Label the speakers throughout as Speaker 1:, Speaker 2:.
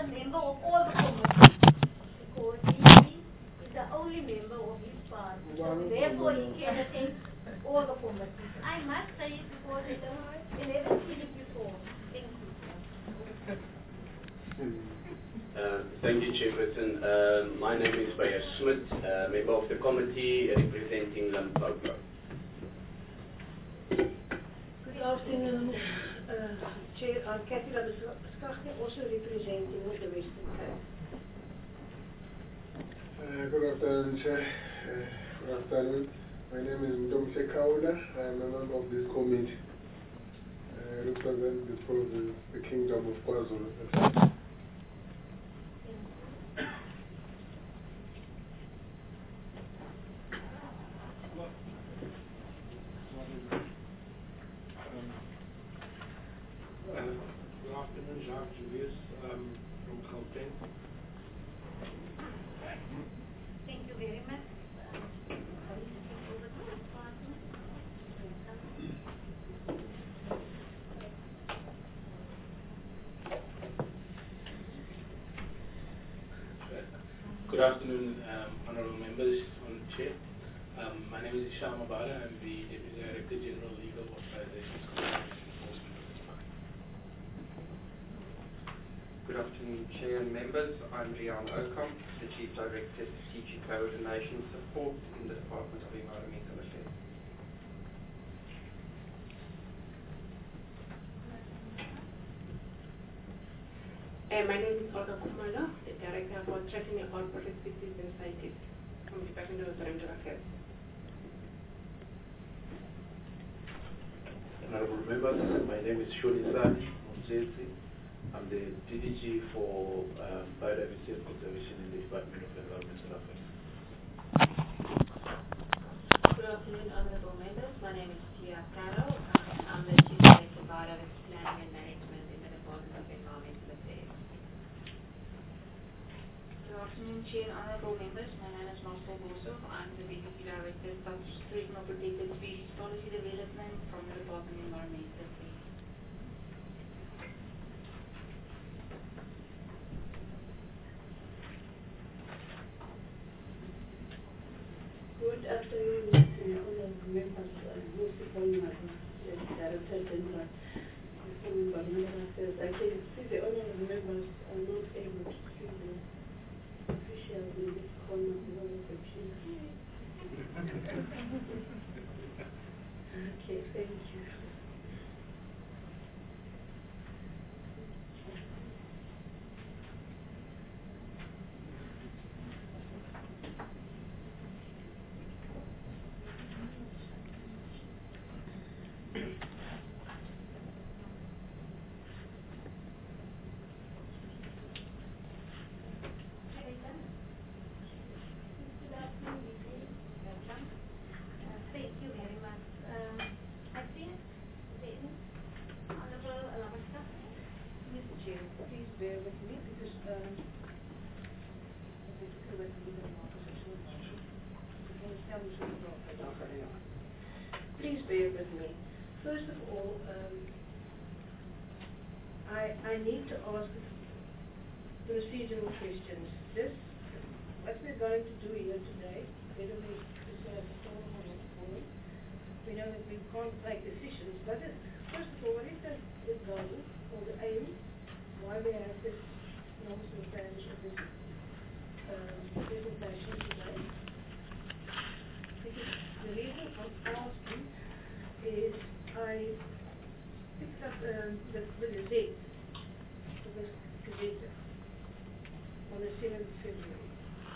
Speaker 1: a member of all the committees because he is the only member of his party. So therefore, he can attend all the committees. I must say it because I never seen it before. Thank you.
Speaker 2: Thank you, Chairperson. My name is Bayer Smith, member of the committee representing Limpopo.
Speaker 3: Good afternoon, Chair. I'm Kathy Labuschagne, also representing the Western Cape.
Speaker 4: Good afternoon, Chair. Good afternoon. My name is Mdomse Kaula. I am a member of this committee. I represent the province, the Kingdom of KwaZulu.
Speaker 5: Good afternoon, honorable members, on the chair. My name is Isham Abala. I'm the Deputy Director General Legal Authorizations Committee Enforcement of the Party.
Speaker 6: Good afternoon, Chair and members. I'm Leon Ocom, the Chief Director of Strategic Coordination Support in the Department of Environmental Affairs.
Speaker 7: My name is Olga Kumalo, the Director for Tracking and Corporate Activities and Safety from the Department of Environmental Affairs.
Speaker 8: Honorable members, my name is Shonisani Mzezi. I'm the DDG for Biodiversity and Conservation in the Department of Environmental Affairs.
Speaker 9: Good afternoon, honorable members. My name is Tia Caro. I'm the Chief Director of Biodiversity Planning and Management in the Department of Environmental Affairs. Good afternoon, Chair and honorable members. My name is Marcel Bosov. I'm the Deputy Director of Statutory and Protected Species Policy Development from the Department of Environmental Affairs.
Speaker 3: Good afternoon, honorable members. Most of all, my Director General from Environmental Affairs. I can see the honorable members are not able to see the officials in this corner because of the chair. Okay, thank you.
Speaker 1: Thank you very much. I think then, Honorable Labuschagne.
Speaker 3: Mr. Chair, please bear with me because please bear with me. First of all, I need to ask procedural questions. What we're going to do here today, whether we decide to follow or not follow, we know that we can't make decisions, but first of all, what is the goal or the aim, why we have this norms and standards of this presentation today? Because the reason I'm asking is I picked up the Gazette, on the 7th of February.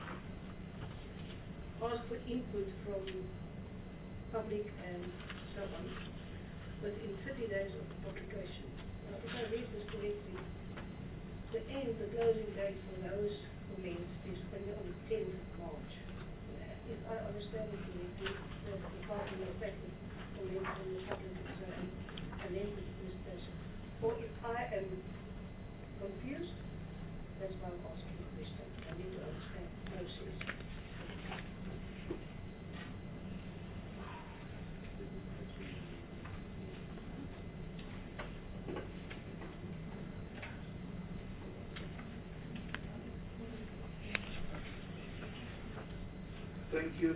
Speaker 3: Asked for input from public and so on within 30 days of the publication. Now, if I read this correctly, the closing date for those comments is only on the 10th of March. If I understand it correctly, the Department of Ethics comments on the public exam and then the presentation. Or if I am confused, that's why I'm asking the question. I need to understand the process.
Speaker 8: Thank you.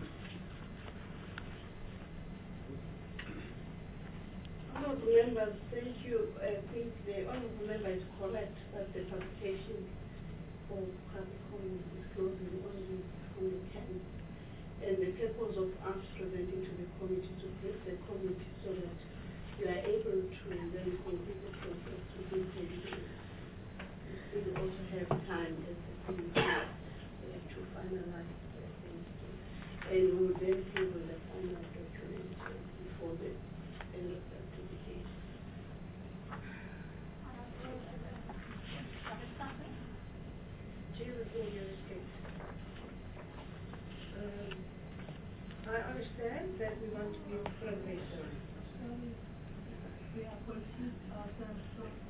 Speaker 3: Honourable members, thank you. I think the honourable member is correct that the publication of public comments is closing only on the 10th. And the purpose of us presenting to the committee to brief the committee so that we are able to then complete the process within 10 days. We will also have time as the committee to finalize the things. And we will then table the final document before the end of the publication. Chair, with all due respect, I understand that we want to give progress.
Speaker 1: We are confused ourselves.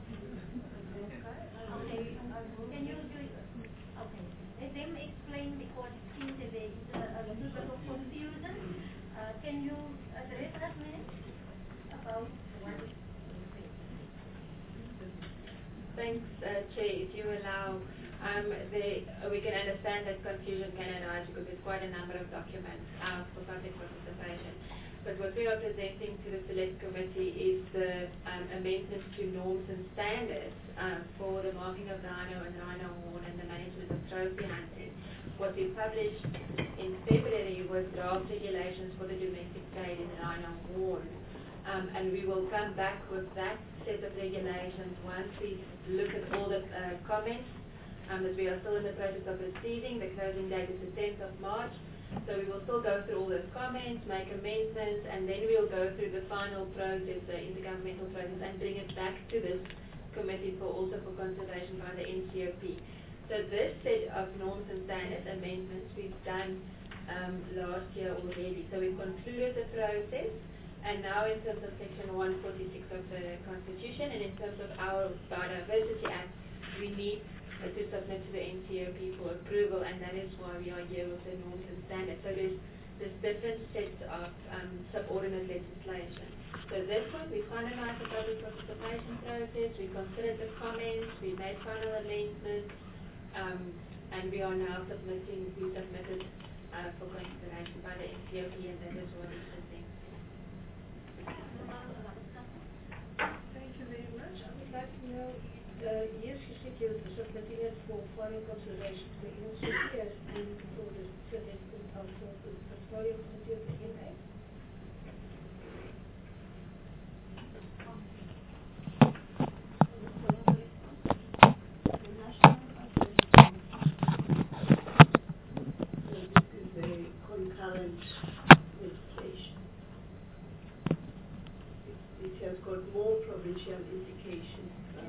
Speaker 1: Okay, can you do it? Okay. Let them explain because it seems that there is a little bit of confusion. Can you address that, ma'am? About what is
Speaker 7: Thanks, Chair. If you allow, we can understand that confusion can arise because there's quite a number of documents for public participation. But what we are presenting to the Select Committee is the amendments to norms and standards for the marking of rhino and rhino horn and the management of trophy hunting. What we published in February was draft regulations for the domestic trade in rhino horn. And we will come back with that set of regulations once we look at all the comments that we are still in the process of receiving. The closing date is the 10th of March. So we will still go through all those comments, make amendments, and then we'll go through the final process, the intergovernmental process, and bring it back to this committee for consideration by the NCOP. So this set of norms and standards amendments we've done last year already. So we've concluded the process. And now in terms of Section 146 of the Constitution and in terms of our Biodiversity Act, we need to submit to the NCOP for approval, and that is why we are here with the norms and standards. So there's different sets of subordinate legislation. So this one, we finalized the public participation process, we considered the comments, we made final amendments, and we are now submitted for consideration by the NCOP, and that is what is presented.
Speaker 3: Thank you very much. I would like to know, yes, you said you were submitting it for final consideration to the NCOP as before the Select Council, the Portfolio Committee of the NA. So this is the concurrent legislation. It has got more provincial implications.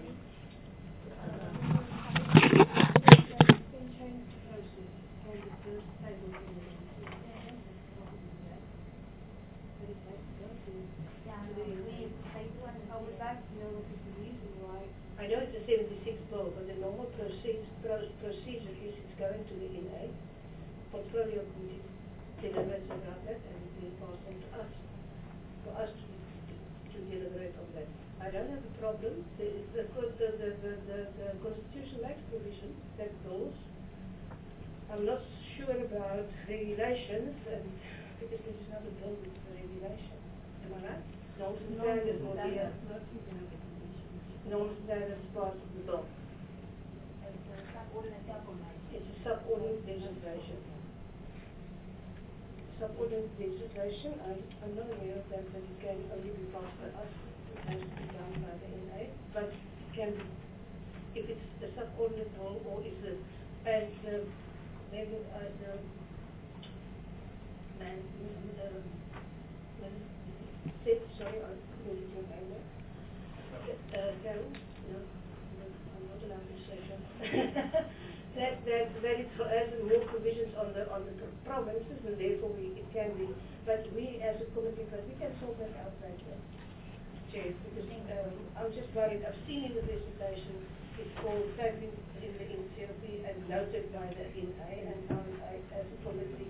Speaker 3: I know it's a 76 bill, but the normal procedure is it's going to the NA, Portfolio Committee deliberates about that, and it will pass on to us, for us to deliberate on that. I don't have a problem. The Constitution makes provision that goes. I'm not sure about regulations, and because this is not a bill, it's a regulation. Am I right? Norms and standards will be a norms and standards part of the bill. It's a subordinate legislation. Subordinate legislation, I'm not aware of that, but it can only be passed by us. It has to be done by the NA, but it can be, if it's a subordinate role or is it as maybe sorry, I couldn't get your name there. Carol? No, I'm not allowed to say that. that it has more provisions on the provinces, and therefore it can be. But we as a committee, we can sort that out later, Chair, because I'm just worried. I've seen in the presentation it's called tagging in the NCOP and noted by the NA, and I as a committee,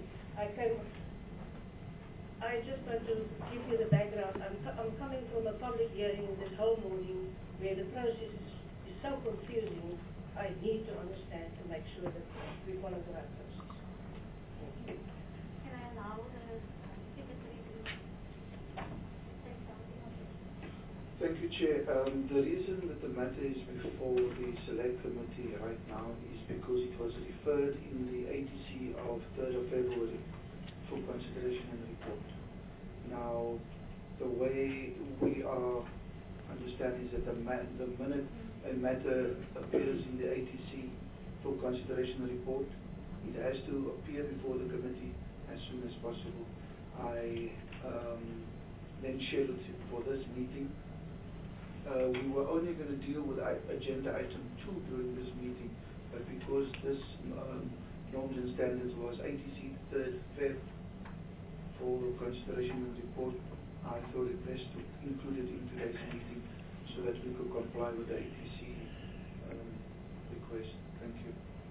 Speaker 3: I just want to give you the background. I'm coming from a public hearing this whole morning where the process is so confusing. I need to understand and make sure that we follow the right process.
Speaker 1: Can I allow the secretary to say something on this.
Speaker 10: Thank you, Chair. The reason that the matter is before the Select Committee right now is because it was referred in the ATC of 3rd of February for consideration and report. Now, the way we are understanding is that the minute a matter appears in the ATC for consideration and report, it has to appear before the committee as soon as possible. I then scheduled it for this meeting. We were only going to deal with agenda item 2 during this meeting, but because this norms and standards was ATC 3rd Feb for consideration and report, I thought it best to include it in today's meeting so that we could comply with the ATC request. Thank you.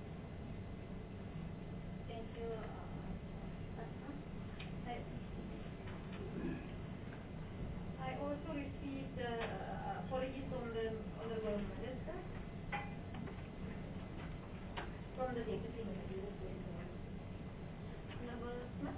Speaker 1: Thank you, I also received apologies from the Honourable Minister, from the Deputy Minister. Honourable Smith?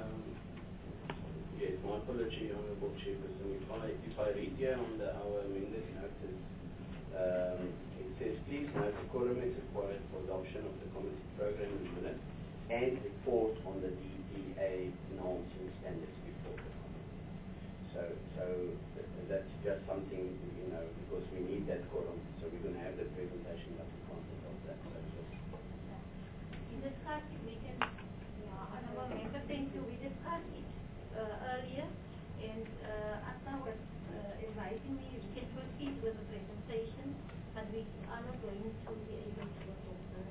Speaker 2: Yes, my apology, Honourable Chairperson. If I read here on our amended notice, it says, please note the quorum is required for adoption of the committee program in minutes and report on the DPA norms and standards before the committee. So that's just something, because we need that quorum. So we're going to have the presentation, but we can't adopt that. So
Speaker 1: We discussed it, we can, Honourable Member, thank you. We discussed it earlier, and Asna was advising me we can proceed with the presentation, but we are not going to be able to adopt the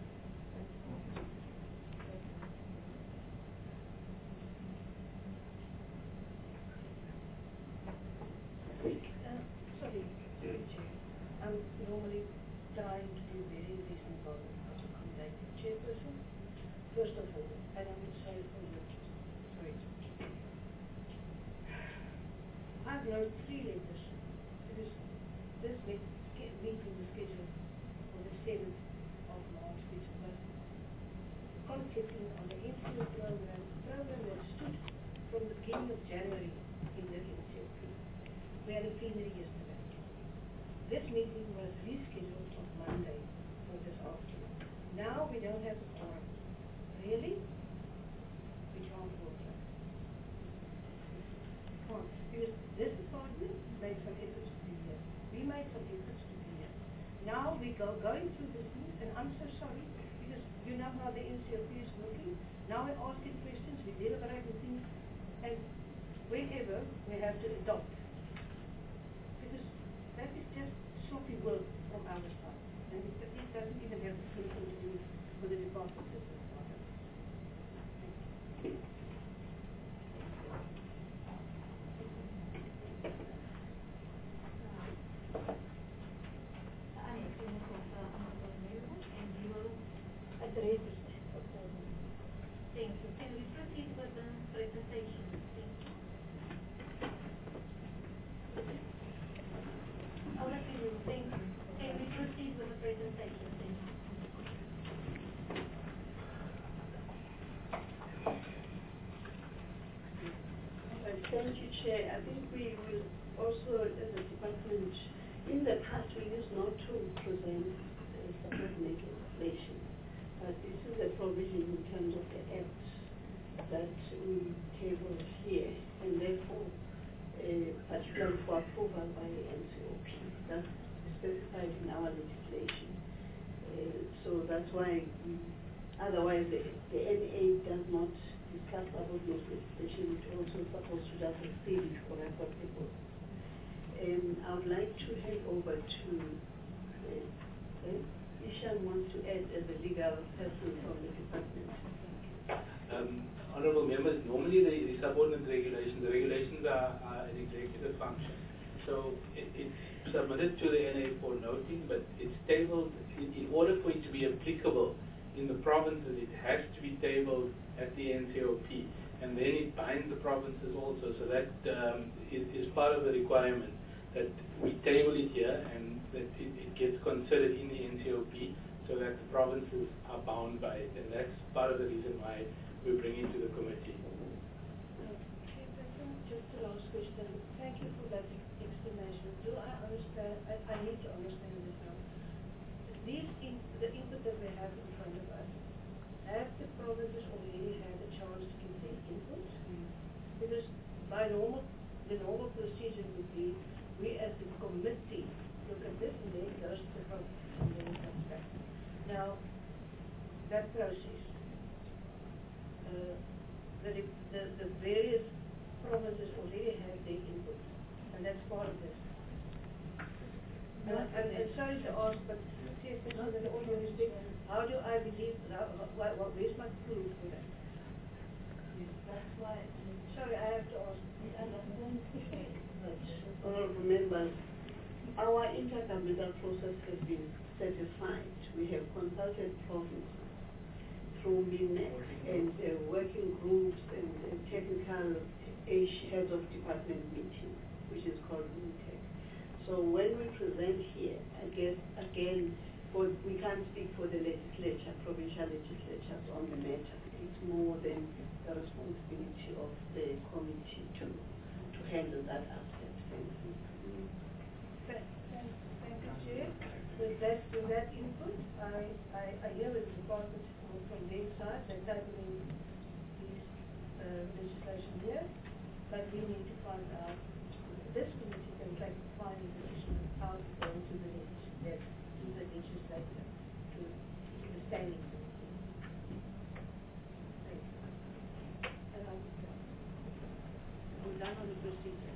Speaker 3: Sorry, Chair. I'm normally trying to be very reasonable and to contact the chairperson. First of all, and I would say for you, sorry. I've wrote 3 letters because this meeting was scheduled for the 7th of March, which was conflicting on the NCO program that stood from the beginning of January in the NCOP. We had a plenary yesterday. This meeting was rescheduled on Monday for this afternoon. Now we don't have a quorum. Really? We can't vote. Can't. Because this department made some efforts to be here. We made some efforts to be here. Now we going through this news, and I'm so sorry, because you know how the NCOP is working. Now we're asking questions, we deliberate things, and whenever we have to adopt. Because that is just sloppy work from our side. And it doesn't even have anything to do with the department system.
Speaker 1: Thank you. Can we proceed with the presentation? Thank you. Over to you. Thank you. Can we proceed with the presentation? Thank you.
Speaker 3: Thank you, Chair. I think we will also, as a department, in the past we used not to present subordinate legislation. But this is a provision in terms of the Act that we table here, and therefore, particularly for approval by the NCOP. That's specified in our legislation. So that's why, otherwise, the NA does not discuss subordinate legislation, which also supposed to just exceed it for record purposes. I would like to hand over to Ishan wants to add as a legal person from the department.
Speaker 5: Honourable members, normally the subordinate regulations, the regulations are an executive function. So it's submitted to the NA for noting, but it's tabled, in order for it to be applicable in the provinces, it has to be tabled at the NCOP. And then it binds the provinces also. So that is part of the requirement, that we table it here and that it gets considered in the NCOP so that the provinces are bound by it. And that's part of the reason why we bring it to the committee.
Speaker 3: Just the last question. Thank you for that explanation. Do I understand, I need to understand this now. The input that we have in front of us, have the provinces already had a chance to give their input? Because the normal procedure would be, we as the committee look at this and then it goes to the province and then it comes back. Now, that process, the various provinces already have their input, and that's part of this. And sorry to ask, but with all due respect, how do I believe, where's my proof for that?
Speaker 1: That's why.
Speaker 3: Sorry, I have to ask.
Speaker 11: Honorable members, our intergovernmental process has been certified. We have consulted provinces through MINEC and working groups and technical heads of department meeting, which is called MINTEC. So when we present here, I guess again, we can't speak for the legislature, provincial legislatures on the matter. It's more than the responsibility of the committee to handle that aspect. Thank you.
Speaker 3: Thank you, Chair. With that input, I hear the department from their side, they're tabling this legislation here, but we need to find out, this committee can take the final decision how to go to the legislature, to the standing committee. Thank you. And we're done on the procedure.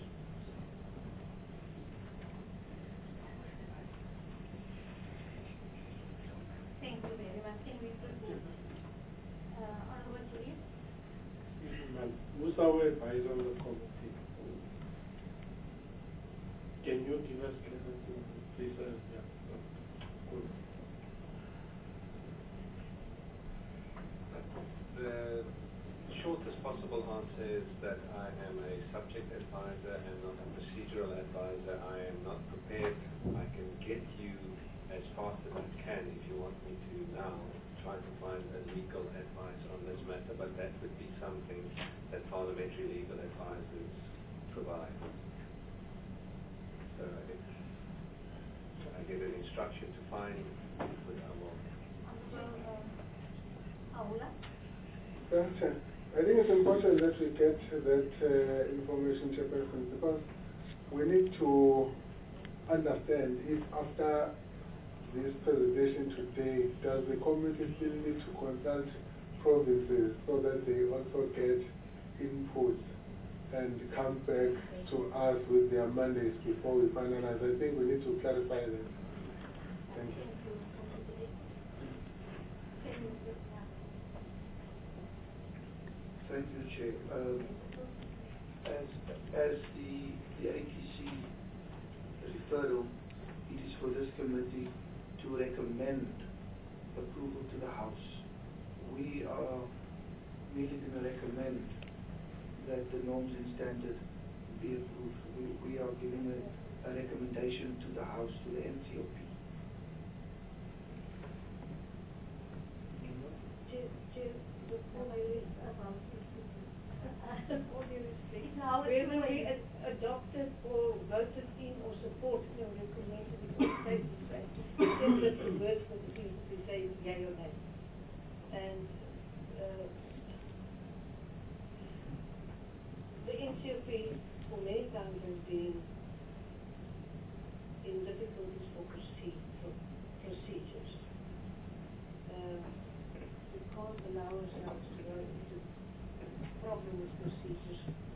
Speaker 1: Thank you very much. Can we proceed? Honorable Chief.
Speaker 4: Who's our advisor on the committee? Can you give us clarity, please? Yeah. Good.
Speaker 12: The shortest possible answer is that I am a subject advisor and not a procedural advisor. I am not prepared. I can get you as fast as I can if you want me to now try to find a legal advice on this matter, but that would be something that parliamentary legal advisors provide. So if I get an instruction to find input, I will.
Speaker 1: Aula?
Speaker 4: I think it's important that we get that information, Chairperson, because we need to understand if after this presentation today, does the committee still need to consult provinces so that they also get input and come back to us with their mandates before we finalize? I think we need to clarify that. Thank you.
Speaker 10: Thank you, Chair. As the ATC referral, it is for this committee to recommend approval to the House. We are merely going to recommend that the norms and standard be approved. We are giving a recommendation to the House, to the MCOP.
Speaker 3: Where will be adopted or voted in or supported or recommended in the state to say, separate the words for the people to say yay or nay. And the NCOP for many times has been in difficulties for procedures. We can't allow ourselves to go into problem with procedures.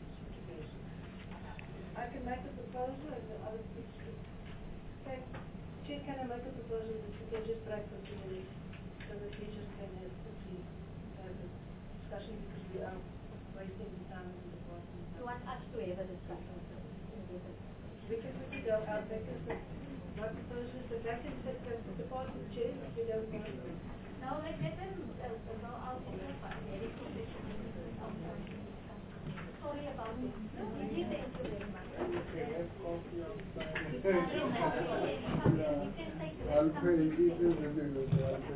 Speaker 3: I can make a proposal and the other people. Chair, can I make a proposal that we can just break for 2 minutes so that we just can have a discussion because we are wasting the time in the department.
Speaker 1: You want us to have a discussion?
Speaker 3: We can quickly go out there because my proposal is that I can take the department chair if you don't mind.
Speaker 1: No, let them go out in the fire. Very professional. Sorry about this. Thank you very much.
Speaker 4: I'll pay.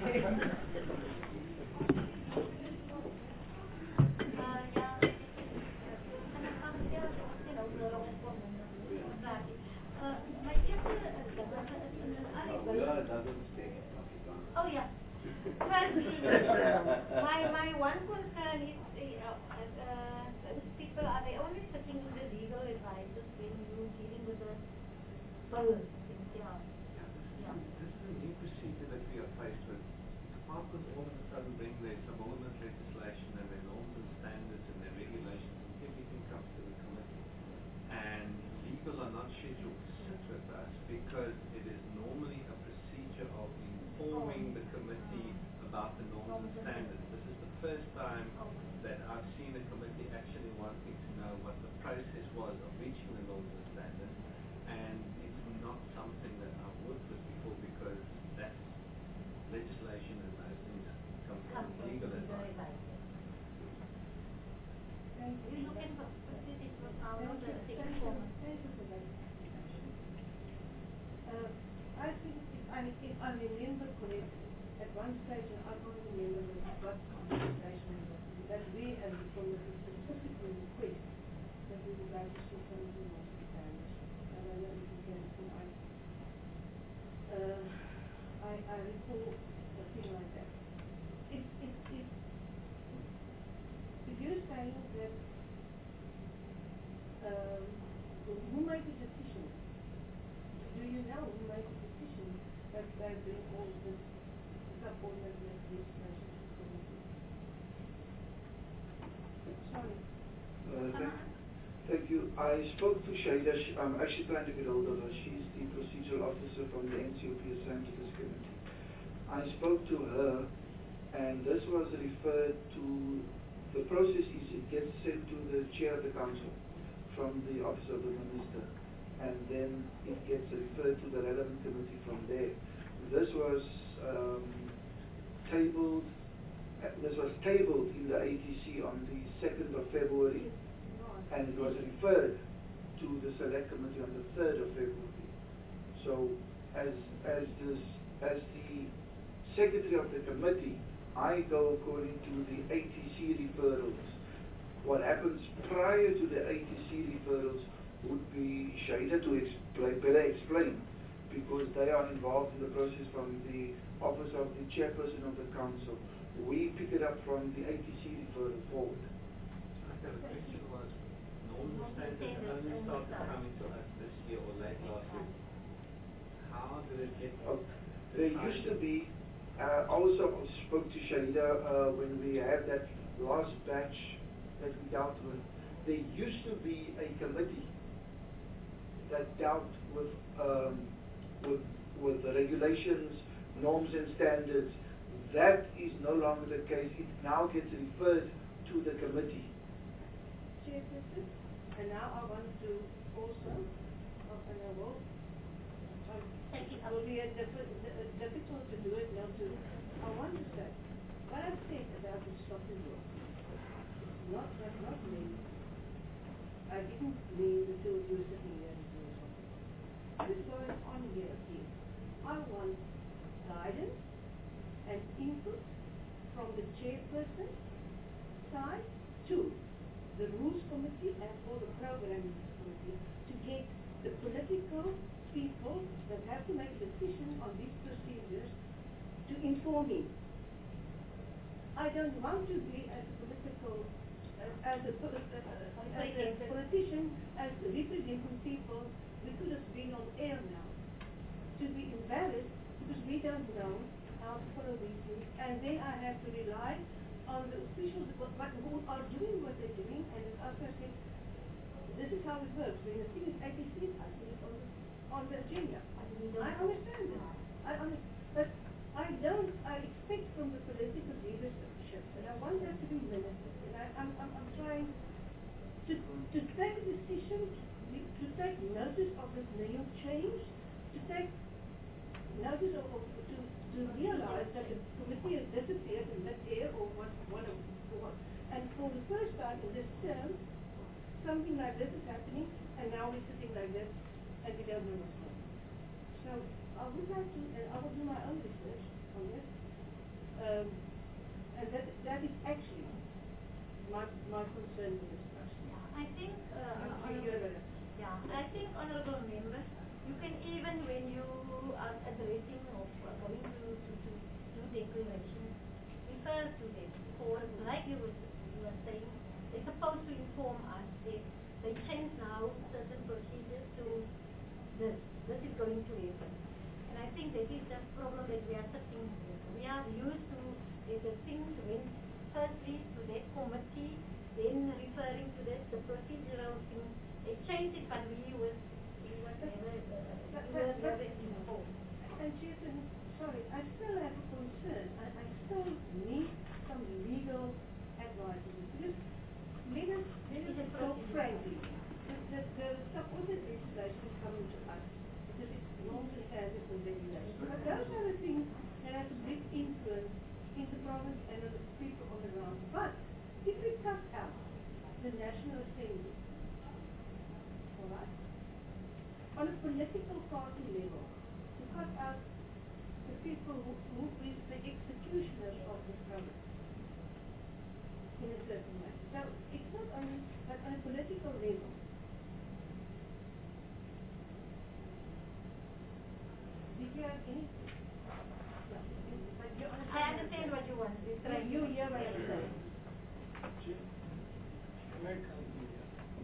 Speaker 1: Oh yeah. Firstly, my one concern is those people, are they only sitting with the legal advisors when you're dealing with the bills? Yeah.
Speaker 12: This is a new procedure that we are faced with. Departments all of a sudden bring their subordinate legislation and their norms and standards and their regulations, and everything comes to the committee. And legal are not scheduled to sit with us because it is normally a procedure of informing the committee about the norms and standards. This is the first time that I've seen a committee actually wanting to know what the process was of reaching the norms and standards, and it's not something that I've worked with before because that's legislation and those things come from legal advice.
Speaker 1: You look at what it was out of the
Speaker 3: I think if I remember correctly, at one stage, and I can't remember what conversation that we as the committee specifically request that we would like to see some of the most standards. I don't know if you can I recall a thing like that. If you're saying that who made the decision? Do you know who made the decision that they bring all this subordinate legislation to the committee? Sorry.
Speaker 10: Thank you. I spoke to Shaida. I'm actually trying to get hold of her. She's the procedural officer from the NCOP assigned to this committee. I spoke to her, and this was referred to. The process is it gets sent to the chair of the council from the office of the minister, and then it gets referred to the relevant committee from there. This was tabled. This was tabled in the ATC on the 2nd of February, and it was referred to the select committee on the 3rd of February. So, as the secretary of the committee, I go according to the ATC referrals. What happens prior to the ATC referrals would be Shaida to better explain, because they are involved in the process from the office of the chairperson of the council. We pick it up from the ATC referral forward.
Speaker 12: Okay, the question was, norms and standards only started coming to us this year or late last year. How did it get
Speaker 10: there used to be, also spoke to Shaida when we had that last batch that we dealt with. There used to be a committee that dealt with the regulations, norms and standards. That is no longer the case. It now gets referred to the committee.
Speaker 3: Chairperson, and now I want to also, and I will be difficult to do it now too. I want to say, what I said about the stopping law, does not mean, I didn't mean the two of you sitting here and doing something. The story on here is, I want guidance and input from the chairperson side to the rules committee and for the programming committee to get the political people that have to make decisions on these procedures to inform me. I don't want to be as a political, as a politician, as representing people. We could have been on air now. To be embarrassed because we don't know how to follow these things, and then I have to rely on the officials who are doing what they're doing, and as Oscar said, this is how it works. When the thing is ATC, I see it on the agenda. I understand that. But I expect from the political leadership, and I want that to be limited. And I'm trying to take a decision, to take notice of this name change, to take notice of to realize that the committee has disappeared in mid-air or what. And for the first time in this term, something like this is happening, and now we're sitting like this, and we don't know what's going on. So I would like to, and I will do my own research on this, that is actually my concern with this question.
Speaker 1: I think, I think, honorable members, you can even when you are addressing or going to do declarations, refer to them. Or like you were saying, they're supposed to inform us that they change now certain procedures to this. This is going to happen. And I think that is the problem that we are sitting with. We are used to the things went firstly to that committee, then referring to this, the procedural thing. They changed it, but we were never informed.
Speaker 3: And Jason, sorry, I still have a concern. I still need some legal advice. Because let us talk frankly. The supported legislation is coming to us because it's norms and standards and regulations. But those are the things that have a big influence in the province and on the people on the ground. But if we cut out the National Assembly, all right, on a political party level, to cut out the people who is the executioners of this province in a certain way. So it's not only, but on a political level. Did you have any?
Speaker 1: I understand what you want.
Speaker 3: You hear what I'm saying.
Speaker 4: Can I come here?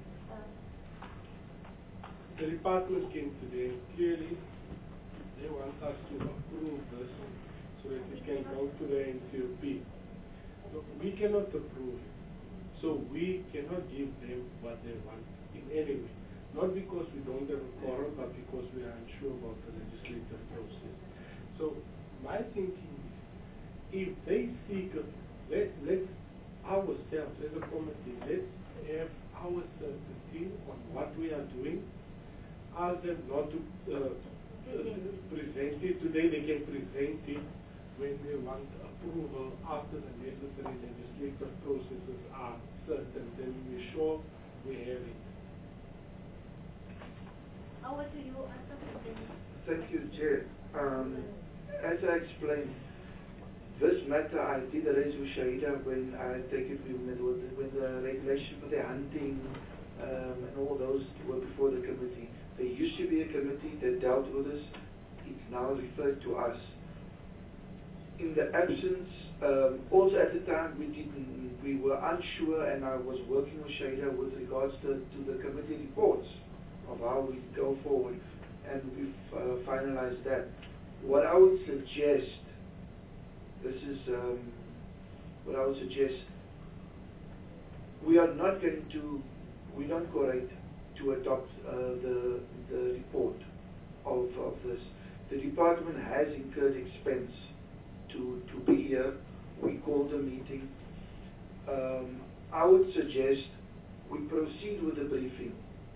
Speaker 4: The department came today and clearly they want us to approve this so that it can go to the NCOP. So we cannot approve it. So we cannot give them what they want in any way. Not because we don't have a quorum, but because we are unsure about the legislative process. So my thinking is, if they seek, let's ourselves as a committee, let's have our certainty on what we are doing. Ask them not to present it today. They can present it when they want approval after the necessary legislative processes are certain. Then we're sure we have it.
Speaker 1: Over to you, Arthur.
Speaker 10: Thank you, Chair. As I explained, this matter I did raise with Shahida when I take it when the regulation for the hunting and all those were before the committee. There used to be a committee that dealt with this. It's now referred to us. In the absence, also at the time we were unsure, and I was working with Shahida with regards to the committee reports of how we go forward, and we've finalized that. What I would suggest, this is what I would suggest, we are not going to, we don't correct to adopt the report of this. The department has incurred expense to be here. We called a meeting. I would suggest we proceed with the briefing.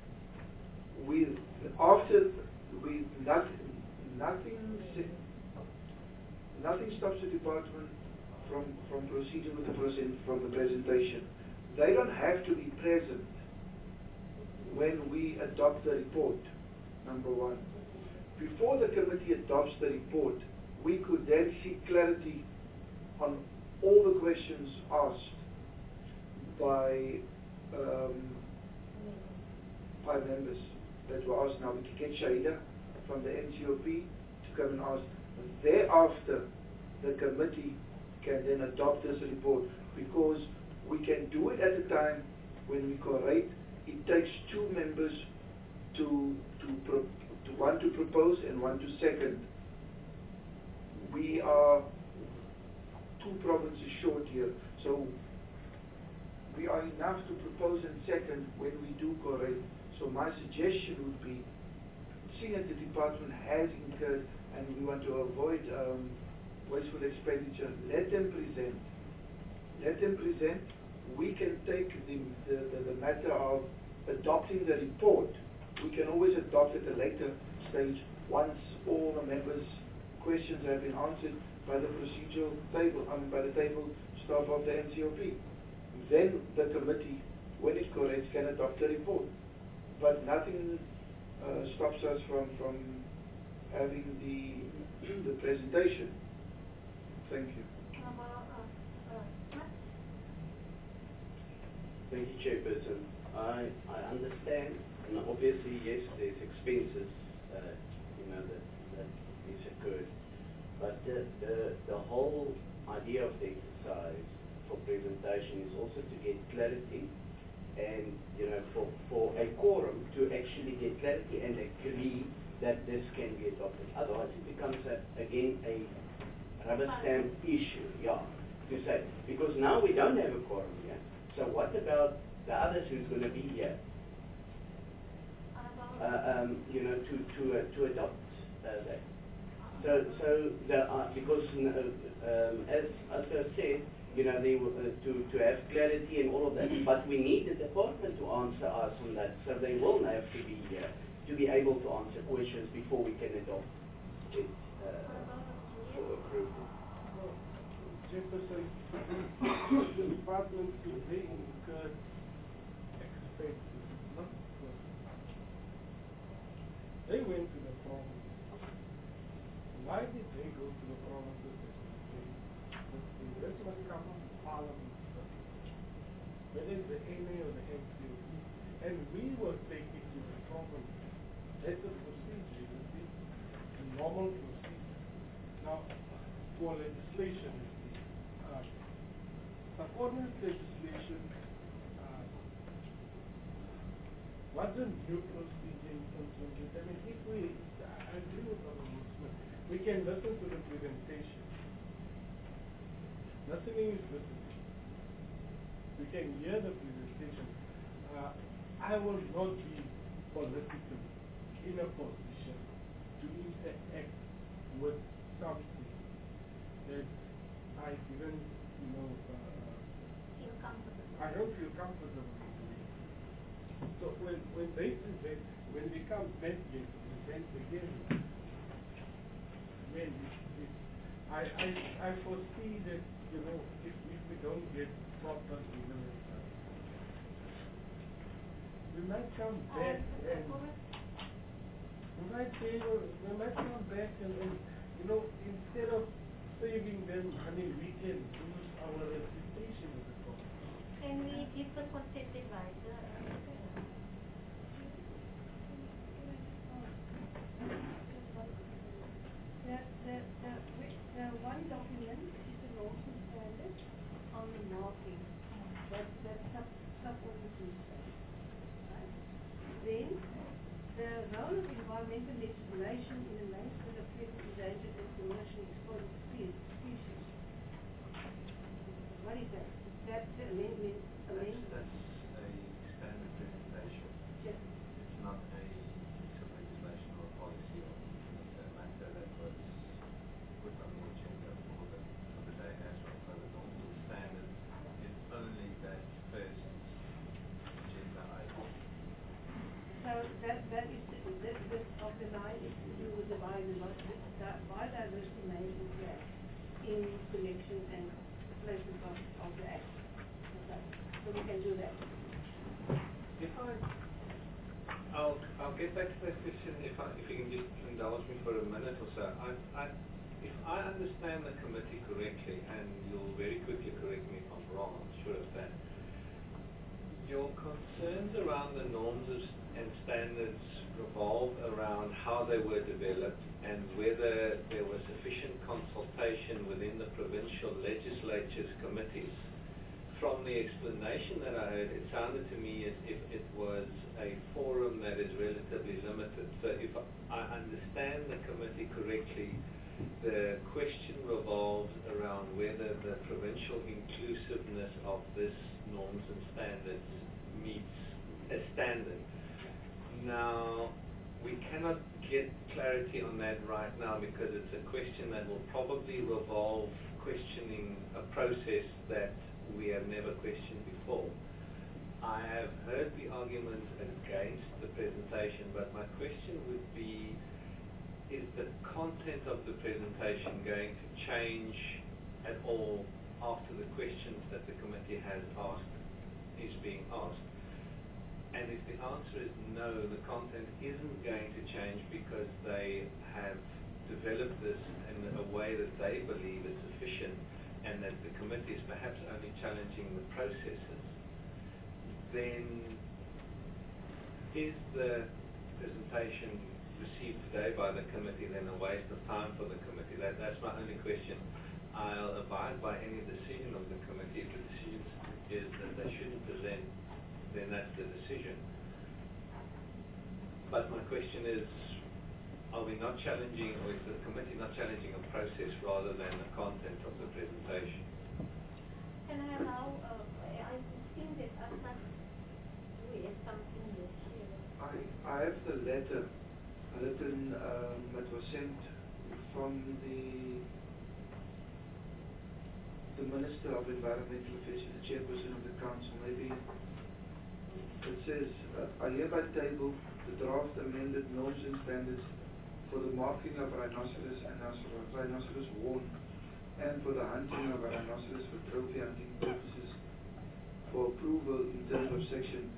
Speaker 10: Nothing stops the department from proceeding with the presentation. They don't have to be present when we adopt the report, number one. Before the committee adopts the report, we could then seek clarity on all the questions asked by members that were asked. Now we can get Shahida from the NCOP to come and ask. Thereafter, the committee can then adopt this report, because we can do it at a time when we collate. It takes two members to one to propose and one to second. We are 2 provinces short here, so we are enough to propose and second when we do collate. So my suggestion would be, seeing that the department has incurred and we want to avoid wasteful expenditure, let them present. Let them present. We can take the matter of adopting the report. We can always adopt at a later stage once all the members' questions have been answered by the procedural table, by the table staff of the NCOP. Then the committee, when it corrects, can adopt the report. But nothing stops us from having the presentation. Thank you.
Speaker 2: Thank you, Chairperson. I understand, and obviously, yes, there's expenses, that is occurred. But the whole idea of the exercise for presentation is also to get clarity and, for a quorum to actually get clarity and agree that this can be adopted. Otherwise, it becomes, again, a rubber stamp issue, to say. Because now we don't have a quorum here. So what about the others who's going to be here? To adopt that. So there are, because as Oscar said, they were, to have clarity and all of that. But we need the department to answer us on that. So they will have to be here to be able to answer questions before we can adopt it for approval.
Speaker 13: Chairperson, the department, they incur expenses, not costs. They went to the province. Why did they go to the provinces? This must come from Parliament first. Whether it's the NA or the MCOP. And we will take it to the province. That's the procedure, isn't it? The normal procedure. Now, for legislation, ordinance legislation wasn't new procedure in terms of it. I mean, if I agree with our movement, we can listen to the presentation. Nothing is listening. We can hear the presentation. I will not be politically in a position to interact with something that I didn't, I don't feel comfortable in doing. So when they present, when they come back again to present again, I foresee that, if we don't get proper governance, we might come back and instead of saving them money, we can lose our reputation as a company.
Speaker 1: Can we give the consent advisor? The one document is the norms and standards on the marking. That's sub-ordinance standards. Right? Then, the role of environmental legislation in the management of threatened, endangered and commercially exported species. What is that? That's the amendment.
Speaker 12: That's a standard presentation.
Speaker 1: Yes.
Speaker 12: It's not a piece of legislation or a policy or a matter that was put on the agenda for the day as well. So the normal standard is only that first agenda item.
Speaker 1: So that is this of the line is to do with the biodiversity management plan in connection and placement of the act. Okay. So we can do that.
Speaker 12: I'll get back to that question if you can just indulge me for a minute or so. If I understand the committee correctly, and you'll very quickly correct me if I'm wrong, I'm sure of that, your concerns around the norms and standards revolve around how they were developed and whether there was sufficient consultation within the provincial legislature's committees. From the explanation that I heard, it sounded to me as if it was a forum that is relatively limited. So if I understand the committee correctly, the question revolves around whether the provincial inclusiveness of this norms and standards meets a standard. Now, we cannot get clarity on that right now because it's a question that will probably revolve questioning a process that we have never questioned before. I have heard the arguments against the presentation, but my question would be, is the content of the presentation going to change at all after the questions that the committee has asked is being asked? And if the answer is no, the content isn't going to change because they have developed this in a way that they believe is sufficient and that the committee is perhaps only challenging the processes, then is the presentation received today by the committee then a waste of time for the committee? That's my only question. I'll abide by any decision of the committee. If the decision is that they shouldn't present, then that's the decision. But my question is, are we not challenging, or is the committee not challenging a process rather than the content of the presentation?
Speaker 1: Can I allow, I think that Asad, we have something here.
Speaker 10: I have the letter written that was sent from the Minister of Environmental Affairs, the Chairperson of the Council. Maybe it says, I hereby table the draft amended norms and standards for the marking of rhinoceros and rhinoceros horn, and for the hunting of rhinoceros for trophy hunting purposes for approval in terms of Section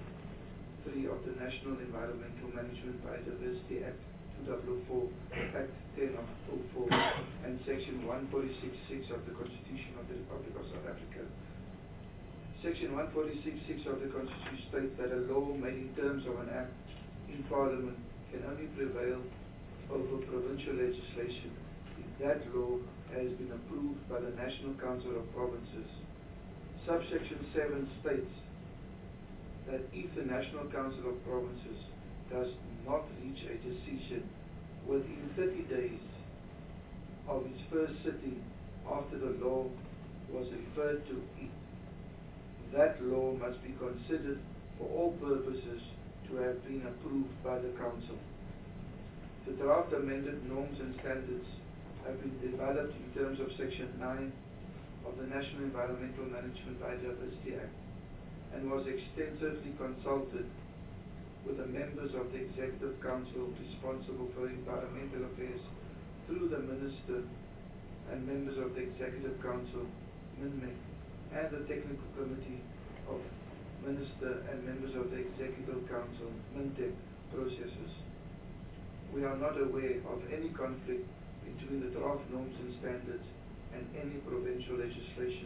Speaker 10: 8.3 of the National Environmental Management Biodiversity Act 2004, Act 10 of 04, and Section 146.6 of the Constitution of the Republic of South Africa. Section 146.6 of the Constitution states that a law made in terms of an act in Parliament can only prevail over provincial legislation if that law has been approved by the National Council of Provinces. Subsection 7 states that if the National Council of Provinces does not reach a decision within 30 days of its first sitting after the law was referred to it, that law must be considered for all purposes to have been approved by the Council. The draft amended norms and standards have been developed in terms of Section 9 of the National Environmental Management Biodiversity Act and was extensively consulted with the members of the Executive Council responsible for environmental affairs through the Minister and members of the Executive Council, MINMEC, and the Technical Committee of Minister and members of the Executive Council, MINTEC, processes. We are not aware of any conflict between the draft norms and standards and any provincial legislation.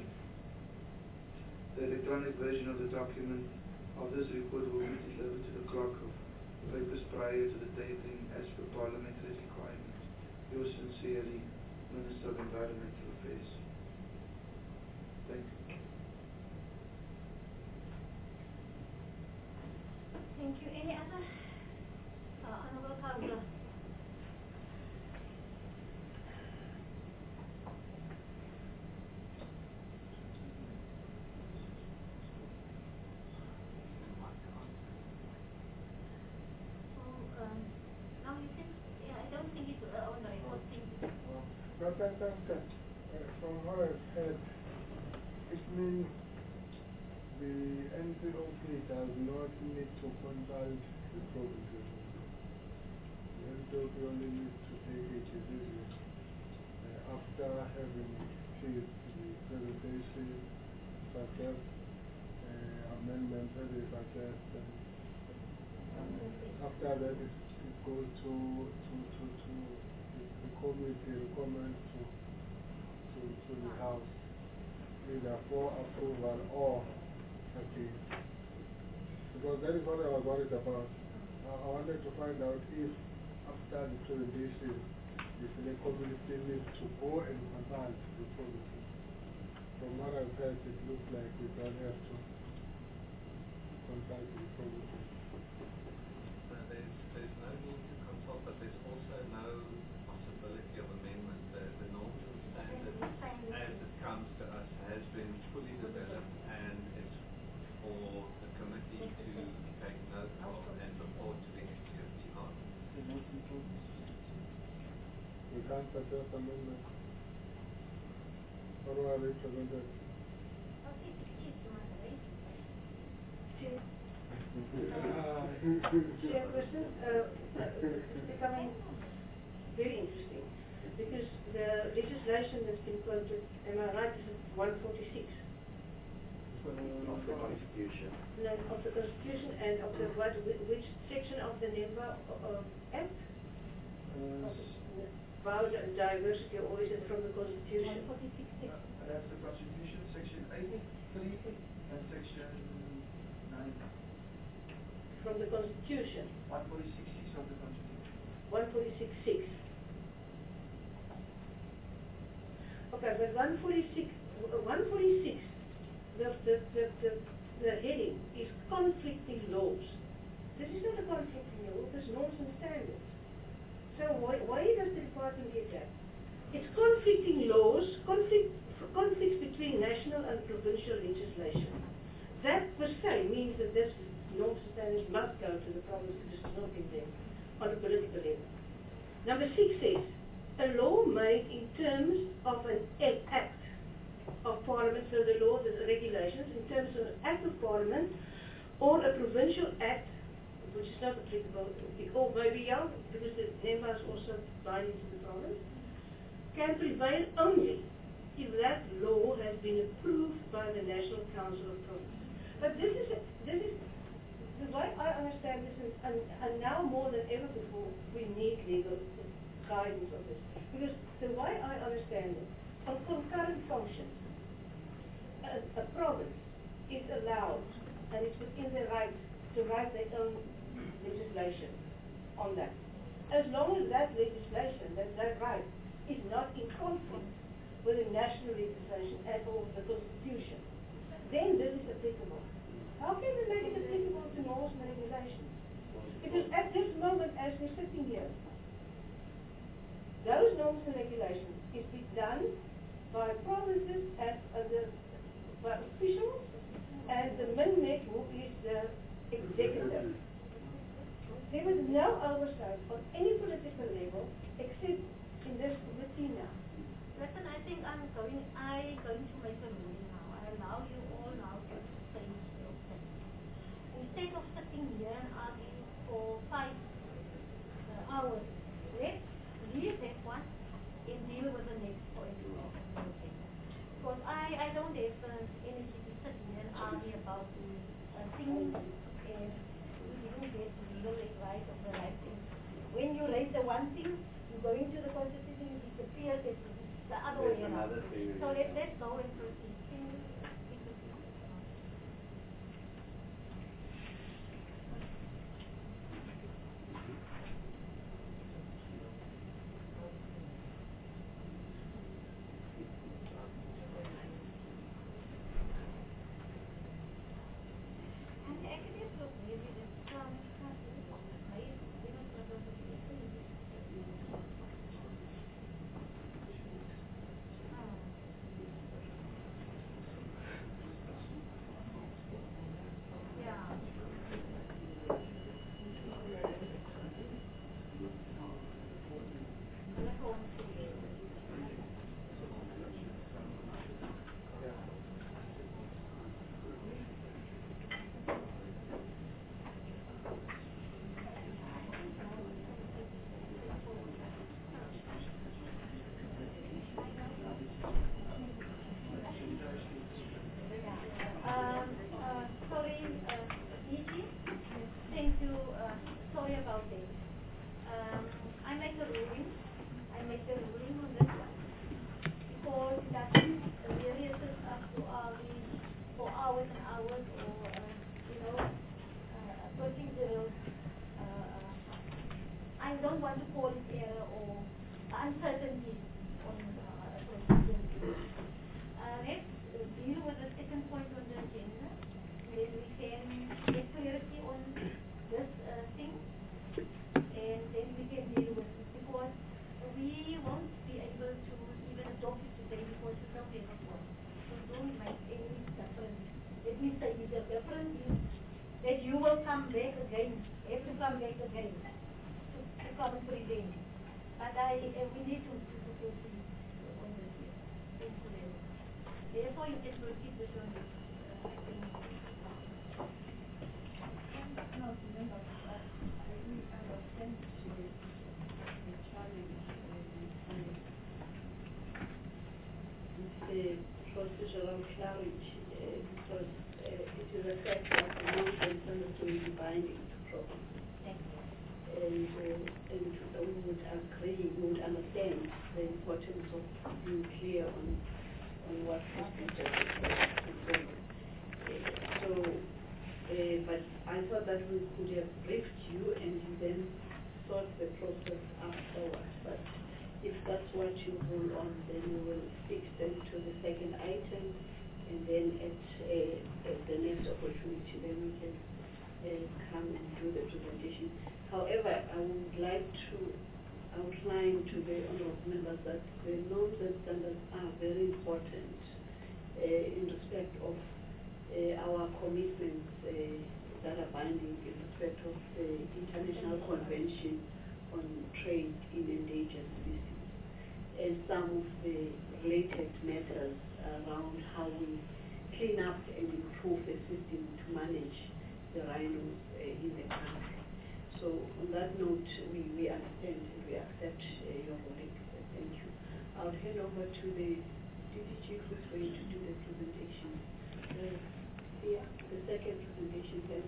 Speaker 10: The electronic version of the document of this report will be delivered to the clerk of papers prior to the tabling as per parliamentary requirements. Yours sincerely, Minister of Environmental Affairs. Thank you.
Speaker 1: Thank you. Any other? Honorable Councillor.
Speaker 4: From what I've heard, it means the NCOP does not need to consult the provinces. The NCOP only needs to take a decision after having received the presentation, suggest amendments that they suggest, and after that it goes to the committee, recommends to the House, either for approval or against. Because that is what I was worried about. I wanted to find out if, after the presentation, the select committee needs to go and consult the policy. From what I've heard, it looks like we don't have to consult the policy.
Speaker 12: There's no need to consult, but there's also no possibility of amendment. The norms and standards, as it comes to us, has been fully developed, and it's for the committee to take note of and report to the NCOP on.
Speaker 4: We can't suggest amendment. How do I represent it?
Speaker 3: Chairperson, it's becoming very interesting because the legislation that's been quoted, am I right, is 146?
Speaker 2: Of the Constitution.
Speaker 3: No, of the Constitution and of the what, which section of the NEMBA Act? Biodiversity, or is it from the Constitution?
Speaker 10: 146. That's the Constitution, Section 8.3 and Section 9.3.
Speaker 3: From the Constitution.
Speaker 10: 146.6 of the Constitution.
Speaker 3: 146.6. Okay, but 146, the heading is conflicting laws. This is not a conflicting law, it's norms and standards. So why does the department get that? It's conflicting laws, conflicts between national and provincial legislation. That per se means that this norms and standards must go to the province because it's not in them on a political level. Number 6 says, a law made in terms of an act of Parliament, so the law, the regulations, in terms of an act of Parliament or a provincial act, which is not applicable, or maybe young, because the NEMA is also binding to the province, can prevail only if that law has been approved by the National Council of Provinces. But this is the way I understand this, and now more than ever before, we need legal guidance on this. Because the way I understand it, on concurrent functions, a province is allowed, and it's within their rights, to write their own legislation on that. As long as that legislation, that right, is not in conflict with the national legislation and or the Constitution, then this is applicable. How can we make it applicable to laws and regulations? Because at this moment, as we're sitting here, those norms and regulations is being done by provinces and by officials, and the MINMEC, who is the executive. There was no oversight on any political level except in this committee now.
Speaker 1: Listen, I think I'm going to make a ruling now. I allow you all now to say your thing. Instead of sitting here and arguing for 5 hours, let's leave that one and deal with the next point. Because I don't have energy to sit here and argue about things, and we don't get legal advice of the right thing. When you raise the one thing, you go into the Constitution, you disappear, it's the other way around. So let's go and proceed.
Speaker 11: Procedural clarity, because it is a fact that the norms and standards will be binding to province. And we would agree, we would understand the importance of being clear on what procedures is. So but I thought that we could have briefed you and you then sort the process afterwards. But if that's what you rule on, then we will fix them to the second item, and then at the next opportunity, then we can come and do the presentation. However, I would like to outline to the honorable members that the norms and standards are very important in respect of our commitments that are binding in respect of the International Convention on Trade in Endangered Species, and some of the related matters around how we clean up and improve the system to manage the rhinos in the country. So on that note, we understand and we accept your ruling. Thank you. I'll hand over to the DDG who's going to do the presentation. The second presentation, please.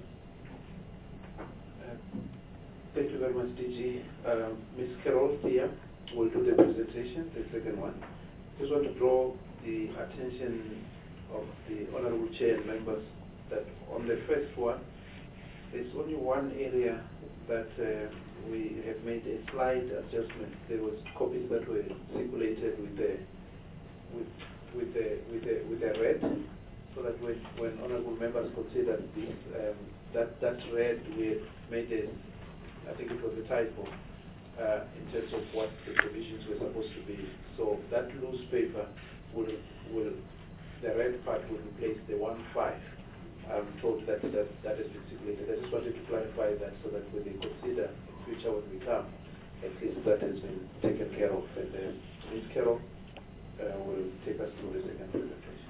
Speaker 8: Thank you very much, DG. Ms. Carol Thea will do the presentation, the second one. Just want to draw the attention of the Honorable Chair and members that on the first one, there's only one area that we have made a slight adjustment. There was copies that were circulated with the red, so that when honourable members consider this, that red we have made I think it was a typo in terms of what the provisions were supposed to be. So that loose paper the red part will replace the 1.5. I'm told that has been circulated. I just wanted to clarify that so that when they consider in future when we come, at least that has been taken care of. And Ms. Carol will take us through the second presentation.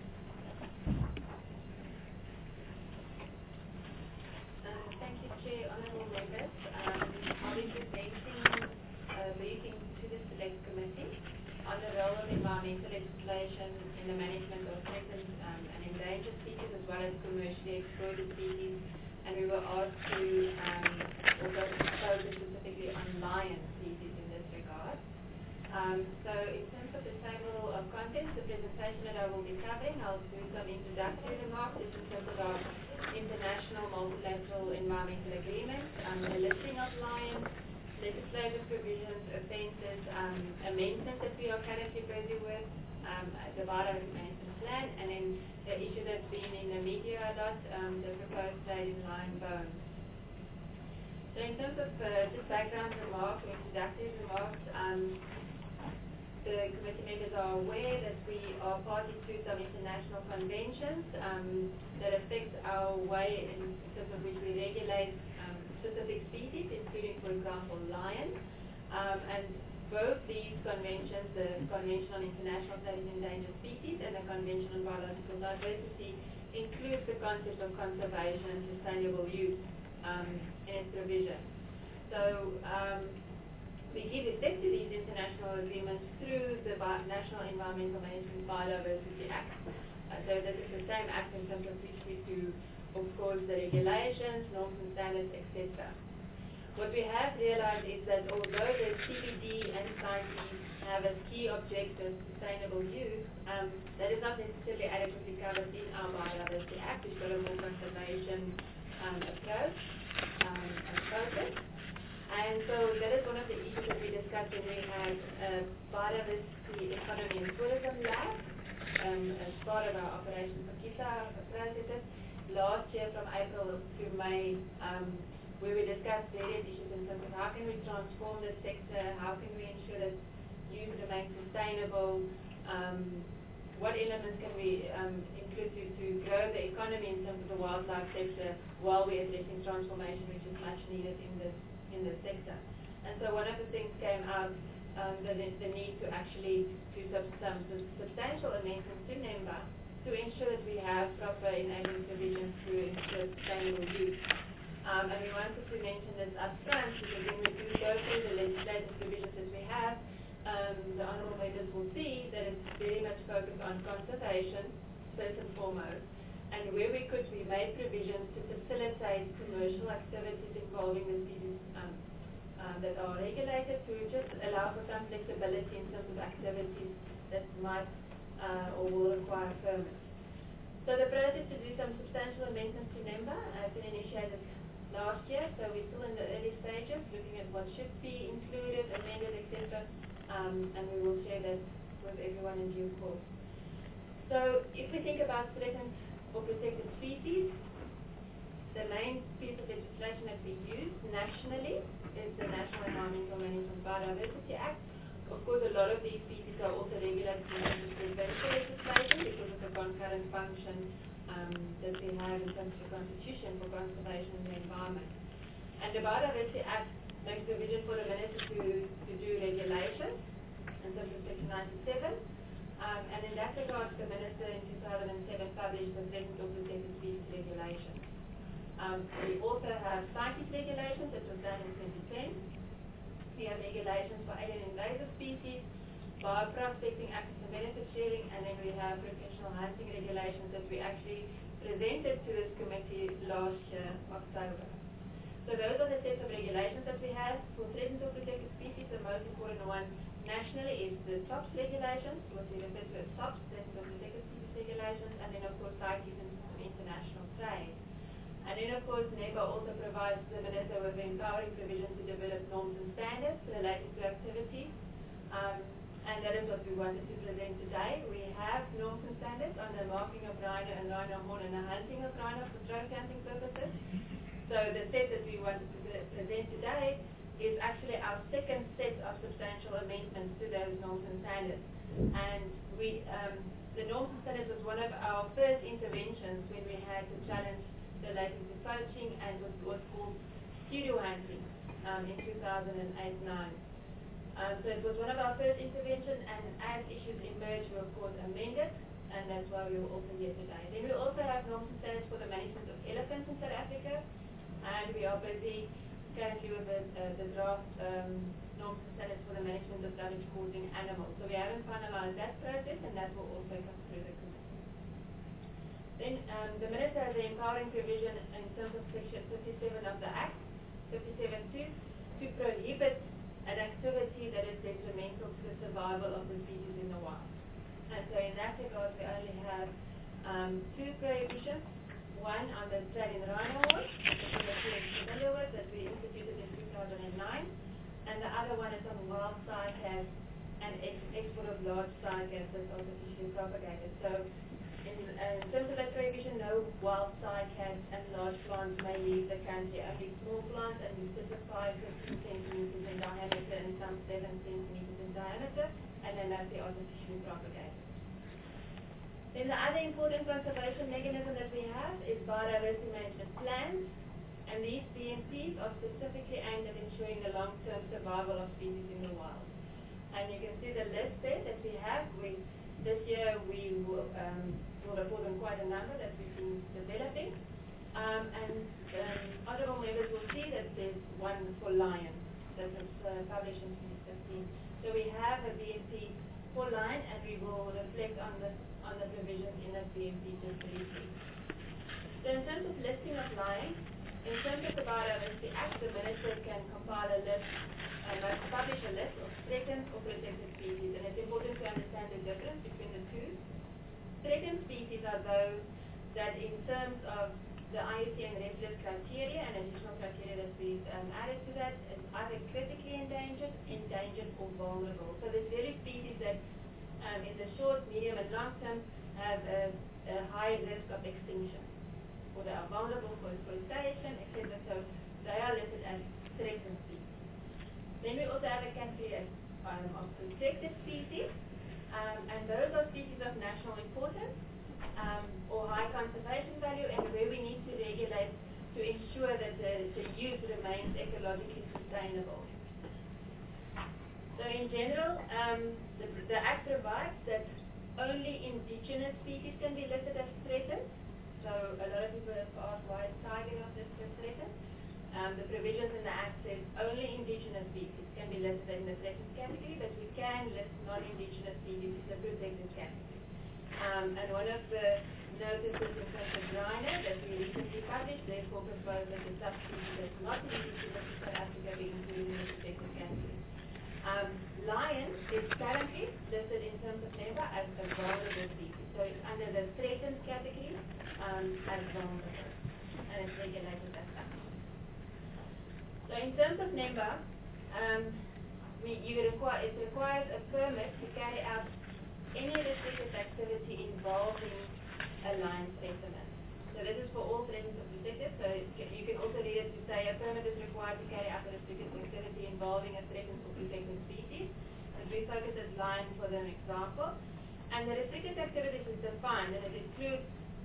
Speaker 7: Thank you, Chair, honourable members. I'll be presenting a briefing to the Select Committee on the role of environmental legislation in the management of threatened and endangered species as well as commercially exploited species, and we were asked to also focus specifically on lion species in this regard. So in terms of the table of contents, the presentation that I will be covering, I'll do some introductory remarks in terms of our international multilateral environmental agreements, the listing of lions, legislative provisions, offences, amendments that we are currently busy with, the biodiversity management plan, and then the issue that's been in the media a lot, the proposed trade in lion bones. So in terms of just background remarks, or introductory remarks, the committee members are aware that we are party to some international conventions that affect our way in terms of which we regulate specific species, including, for example, lions. And both these conventions, the Convention on International Trade in Endangered Species and the Convention on Biological Diversity, include the concept of conservation and sustainable use in its provision. So we give effect to these international agreements through the National Environmental Management Biodiversity Act. So this is the same act in terms of which we do, of course, the regulations, norms and standards, etc. What we have realized is that although the CBD and CITES have as key objective sustainable use, that is not necessarily adequately covered in our Biodiversity Act. We've got a more conservation approach and focus. And so that is one of the issues that we discussed when we had Biodiversity Economy and Tourism Lab as part of our Operation Pakita processes last year from April to May, where we discussed various issues in terms of how can we transform the sector, how can we ensure that use remains sustainable, what elements can we include to grow the economy in terms of the wildlife sector while we're addressing transformation, which is much needed in this sector. And so one of the things came out, the need to actually do some substantial amendments to NEMBA to ensure that we have proper enabling provisions to ensure sustainable use. And we wanted to mention this up front because when we do go through the legislative provisions that we have, the honourable members will see that it's very much focused on conservation, first and foremost. And where we could, we made provisions to facilitate commercial activities involving the species that are regulated, to just allow for some flexibility in terms of activities that might or will require permits. So the process to do some substantial amendments to NEMBA has been initiated last year, so we're still in the early stages, looking at what should be included, amended, etc. And we will share that with everyone in due course. So if we think about threatened or protected species, the main piece of legislation that we use nationally is the National Environmental Management Biodiversity Act. Of course, a lot of these species are also regulated in conservation legislation because of the concurrent function that we have in terms of the Constitution for conservation of the environment. And the Biodiversity Act makes provision for the Minister to do regulations in terms of Section 97. And in that regard, the Minister in 2007 published the Threatened or Protected Species Regulation. We also have CITES regulations that was done in 2010. We have regulations for alien invasive species, bioprospecting, access and benefit sharing, and then we have professional hunting regulations that we actually presented to this committee last year, October. So those are the sets of regulations that we have for threatened or protected species. The most important one nationally is the TOPS regulations, what we refer to as TOPS, threatened or protected species regulations, and then of course CITES and international trade. And then, of course, NEMBA also provides the Minister with the empowering provision to develop norms and standards related to activities. And that is what we wanted to present today. We have norms and standards on the marking of rhino and rhino horn and the hunting of rhino for trophy hunting purposes. So the set that we wanted to present today is actually our second set of substantial amendments to those norms and standards. And we, the norms and standards was one of our first interventions when we had to challenge relating to poaching and what was called studio hunting in 2008-9. So it was one of our first interventions, and as issues emerged, we of course amended, and that's why we were also here today. Then we also have norms and standards for the management of elephants in South Africa, and we are busy currently with the draft norms and standards for the management of damage-causing animals. So we haven't finalized that process, and that will also come through the committee. Then the Minister has an empowering provision in terms of Section 57 of the Act, 57.2, to prohibit an activity that is detrimental to the survival of the species in the wild. And so in that regard, we only have two prohibitions. One on the trade in rhino horn, which I'm familiar with, that we instituted in 2009, and the other one is on wild cycads and export of large cycads that's artificially propagated. So in terms of that prohibition, no wild cycads and large plants may leave the country. Only small plants, and we specify 15 centimeters in diameter and some 7 centimeters in diameter, and then that's the artificially propagated. Then the other important conservation mechanism that we have is biodiversity management plans, and these BMPs are specifically aimed at ensuring the long-term survival of species in the wild. And you can see the list there that we have. This year we will report on quite a number that we've been developing. Honourable members will see that there's one for lion that was published in 2015. So we have a BMP for lion, and we will reflect on the provision in that BMP just briefly. So in terms of listing of lion, in terms of the Biodiversity Act, the Minister can compile a list, must publish a list of threatened or protected species, and it's important to understand the difference between the two. Threatened species are those that in terms of the IUCN Red List criteria and additional criteria that we've added to that is either critically endangered or vulnerable. So there's very species that in the short, medium and long term have a high risk of extinction, or they are vulnerable for exploitation, etc. So they are listed as threatened species. Then we also have a category of protected species, and those are species of national importance or high conservation value, and where we need to regulate to ensure that the use remains ecologically sustainable. So in general, the Act provides that only indigenous species can be listed as threatened. So a lot of people have asked why is tiger not listed as threatened. The provisions in the Act says only indigenous species can be listed in the threatened category, but we can list non-indigenous species in the protected category. And one of the notices in terms of rhino that we recently published, therefore proposed that the subspecies that's not indigenous to South Africa be included in the protected category. Lion is currently listed in terms of NEMBA as a vulnerable species. So so it's under the threatened category as vulnerable, and it's regulated as such. So in terms of NEMBA, it requires a permit to carry out any restricted activity involving a line specimen. So this is for all threatened or protected. So you can also read it to say a permit is required to carry out a restricted activity involving a threatened or protected species. And we focus as line for an example. And the restricted activities is defined, and it includes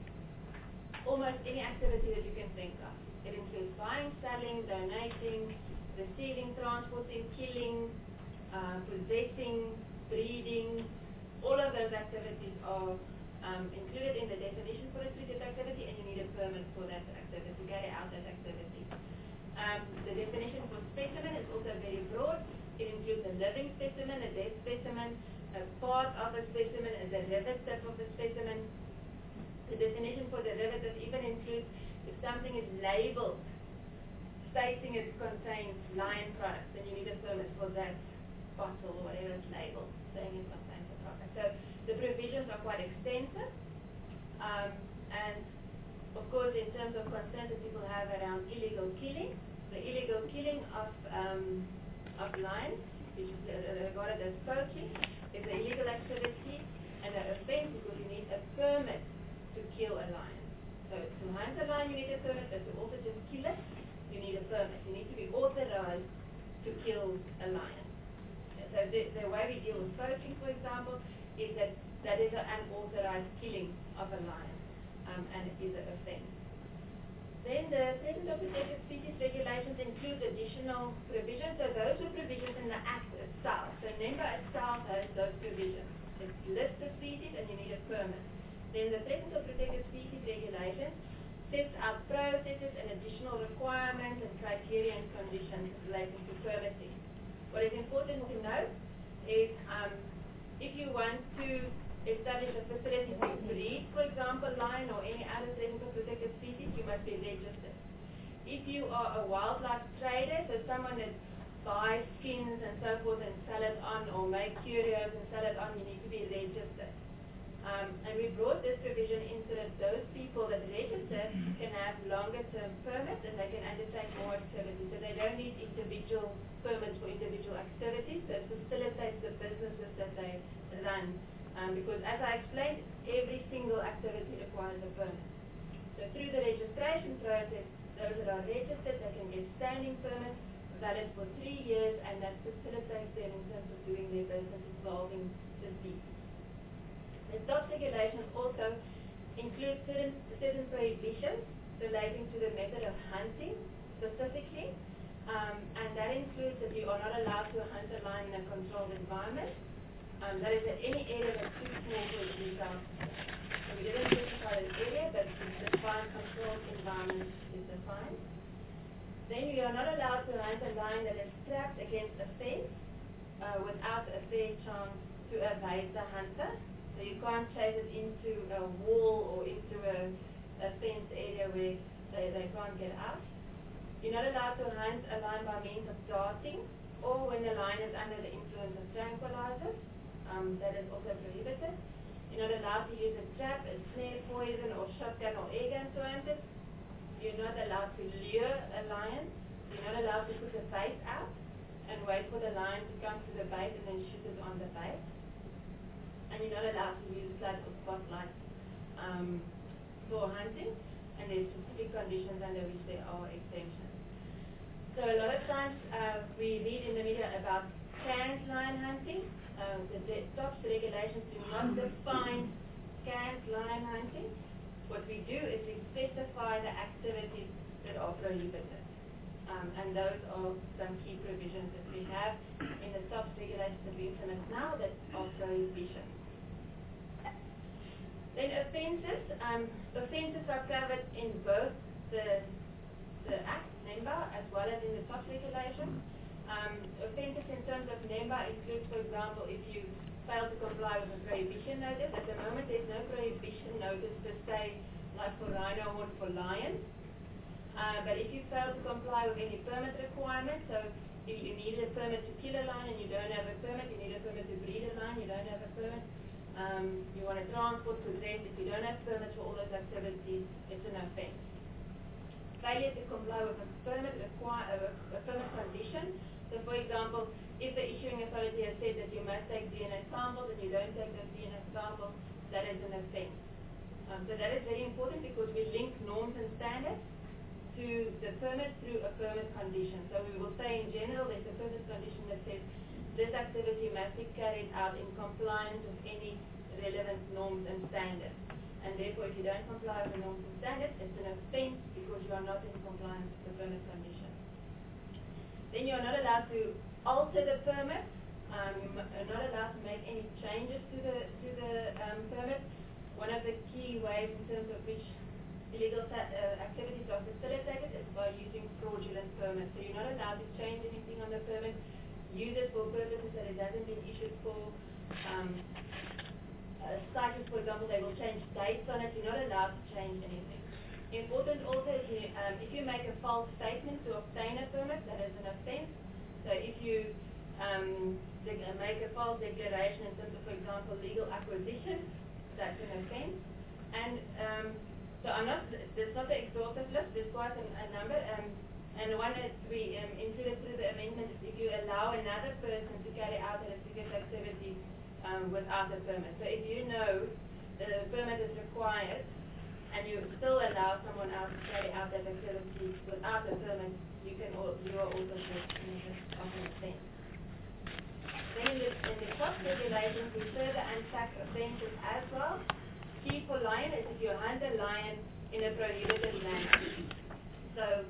Speaker 7: almost any activity that you can think of. It includes buying, selling, donating, receiving, transporting, killing, possessing, breeding. All of those activities are included in the definition for restricted activity, and you need a permit for that activity, to carry out that activity. The definition for specimen is also very broad. It includes a living specimen, a dead specimen, a part of a specimen, a derivative of a specimen. The definition for derivative even includes if something is labeled stating it contains lion products, then you need a permit for that bottle or whatever it's labeled, saying it contains the product. So the provisions are quite extensive, and of course in terms of concerns that people have around illegal killing, the illegal killing of lions, which is regarded as poaching, is an illegal activity and an offense because you need a permit to kill a lion. So to hunt a lion you need a permit, but to also just kill it, you need a permit. You need to be authorized to kill a lion. So the way we deal with poaching, for example, is that is an unauthorized killing of a lion, and it is an offense. Then the Threatened or Protected Species regulations include additional provisions. So those are provisions in the Act itself. So NEMBA itself has those provisions. It lists the species and you need a permit. Then the Threatened or Protected Species regulations sets out processes and additional requirements and criteria and conditions relating to permitting. What is important to note is if you want to establish a facility to breed, for example, lion or any other threatened or protected species, you must be registered. If you are a wildlife trader, so someone that buys skins and so forth and sell it on, or make curios and sell it on, you need to be registered. And we brought this provision in so that those people that register can have longer term permits and they can undertake more activities. So they don't need individual permits for individual activities. So it facilitates the businesses that they run. Because as I explained, every single activity requires a permit. So through the registration process, those that are registered, they can get standing permits valid for 3 years, and that facilitates them in terms of doing their business involving the species. The STOPS regulations also include certain prohibitions relating to the method of hunting specifically, and that includes that you are not allowed to hunt a lion in a controlled environment. That is at any area that's too small for it to be done. So we didn't specify an area, but the defined controlled environment is defined. Then you are not allowed to hunt a lion that is trapped against a fence without a fair chance to evade the hunter. So you can't chase it into a wall or into a fenced area where they can't get out. You're not allowed to hunt a lion by means of darting or when the lion is under the influence of tranquilizers. That is also prohibited. You're not allowed to use a trap, a snare, poison, or shotgun or air gun to hunt it. You're not allowed to lure a lion. You're not allowed to put a bait out and wait for the lion to come to the bait and then shoot it on the bait. And you're not allowed to use flood or spotlight for hunting, and there's specific conditions under which there are exemptions. So a lot of times we read in the media about canned lion hunting. The STOPS regulations do not define canned lion hunting. What we do is we specify the activities that are prohibited. And those are some key provisions that we have in the STOPS regulations that we implement now that are prohibitions. Then offences. Offences are covered in both the Act, NEMBA, as well as in the STOPS regulations. Offences in terms of NEMBA include, for example, if you fail to comply with a prohibition notice. At the moment, there's no prohibition notice per se, like for rhino or for lion. But if you fail to comply with any permit requirements, so if you need a permit to kill a lion and you don't have a permit, you need a permit to breed a lion, you don't have a permit, you want to transport, possess, if you don't have permits for all those activities, it's an offence. Failure to comply with a permit condition. So for example, if the issuing authority has said that you must take DNA samples and you don't take those DNA samples, that is an offence. So that is very important because we link norms and standards to the permit through a permit condition. So we will say in general there's a permit condition that says this activity must be carried out in compliance with any relevant norms and standards. And therefore, if you don't comply with the norms and standards, it's an offence because you are not in compliance with the permit condition. Then you are not allowed to alter the permit. You're not allowed to make any changes to the permit. One of the key ways in terms of which illegal activities are facilitated is by using fraudulent permits. So you're not allowed to change anything on the permit, use it for purposes that it hasn't been issued for. Cyclists, for example, they will change dates on it. You're not allowed to change anything. Important also is if you make a false statement to obtain a permit, that is an offence. So if you make a false declaration in terms of, for example, legal acquisition, that's an offence. And so there's not the exhaustive list, there's quite a number. And the one that we included through the amendment is if you allow another person to carry out a litigious activity without a permit. So if you know the permit is required and you still allow someone else to carry out that activity without a permit, you are also guilty of an offence. Then in the cost regulations, we further unpack offences as well. Key for lion is if you hunt a lion in a prohibited land. So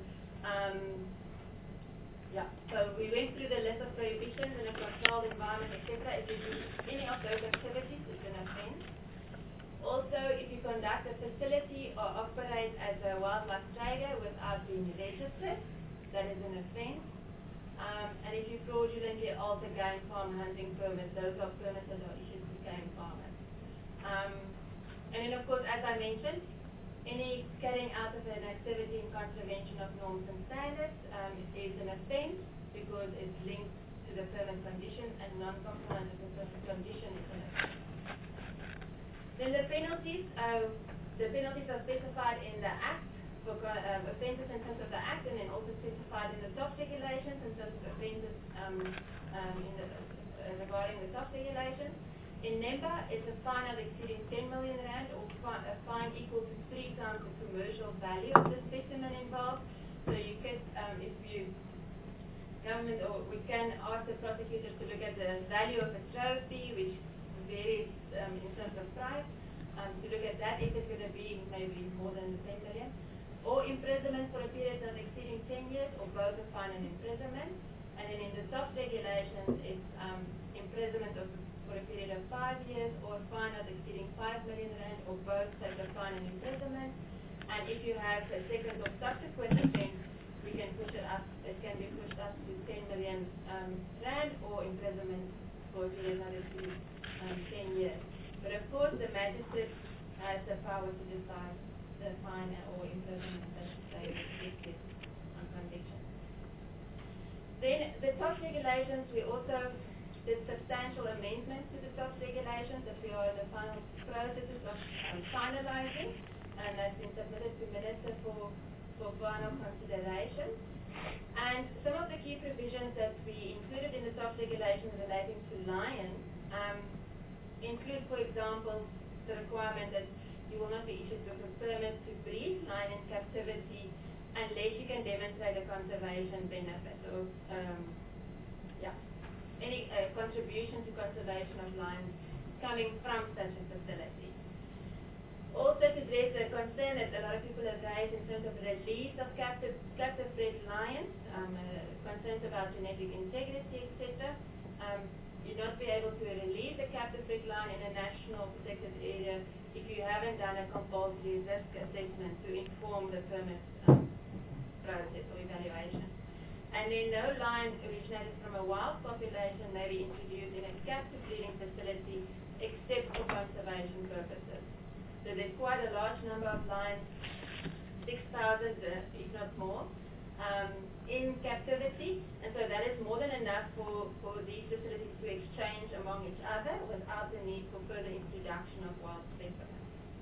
Speaker 7: so we went through the list of prohibitions in a controlled environment, etc. If you do any of those activities, it's an offence. Also, if you conduct a facility or operate as a wildlife trader without being registered, that is an offence. And if you fraudulently alter game farm hunting permits, those are permits that are issued to game farmers. And then, of course, as I mentioned, any carrying out of an activity in contravention of norms and standards is an offence because it's linked to the permit condition, and non-compliance with the permit condition is an offence. Then the penalties are specified in the Act for offences in terms of the Act, and then also specified in the SOX regulations in terms of offences regarding the SOX regulations. In NEMBA, it's a fine of exceeding 10 million rand or a fine equal to 3 times the commercial value of the specimen involved. So you could, we can ask the prosecutors to look at the value of a trophy, which varies in terms of price, to look at that if it's going to be maybe more than 10 million. Or imprisonment for a period not exceeding 10 years, or both a fine and imprisonment. And then in the SOX regulations, it's imprisonment for a period of 5 years, or a fine not exceeding 5 million rand, or both take a fine and imprisonment. And if you have a second or subsequent offence, we can push it up. It can be pushed up to 10 million rand, or imprisonment for a period not exceeding 10 years. But of course, the magistrate has the power to decide the fine or imprisonment that they expected on conviction. Then the SOX regulations, we also did substantial amendments to the SOX regulations that we are in the final processes of finalizing, and that's been submitted to Minister for final consideration. And some of the key provisions that we included in the SOX regulations relating to lions include, for example, the requirement that you will not be issued with a permit to breed lion in captivity unless you can demonstrate a conservation benefit or any contribution to conservation of lions coming from such a facility. Also, to address the concern that a lot of people have raised in terms of release of captive bred lions, concerns about genetic integrity, etc. You'd not be able to release a captive bred lion in a national protected area if you haven't done a compulsory risk assessment to inform the permit process or evaluation. And then no lion originated from a wild population may be introduced in a captive breeding facility except for conservation purposes. So there's quite a large number of lions, 6,000 if not more, in captivity, and so that is more than enough for these facilities to exchange among each other without the need for further introduction of wild specimens.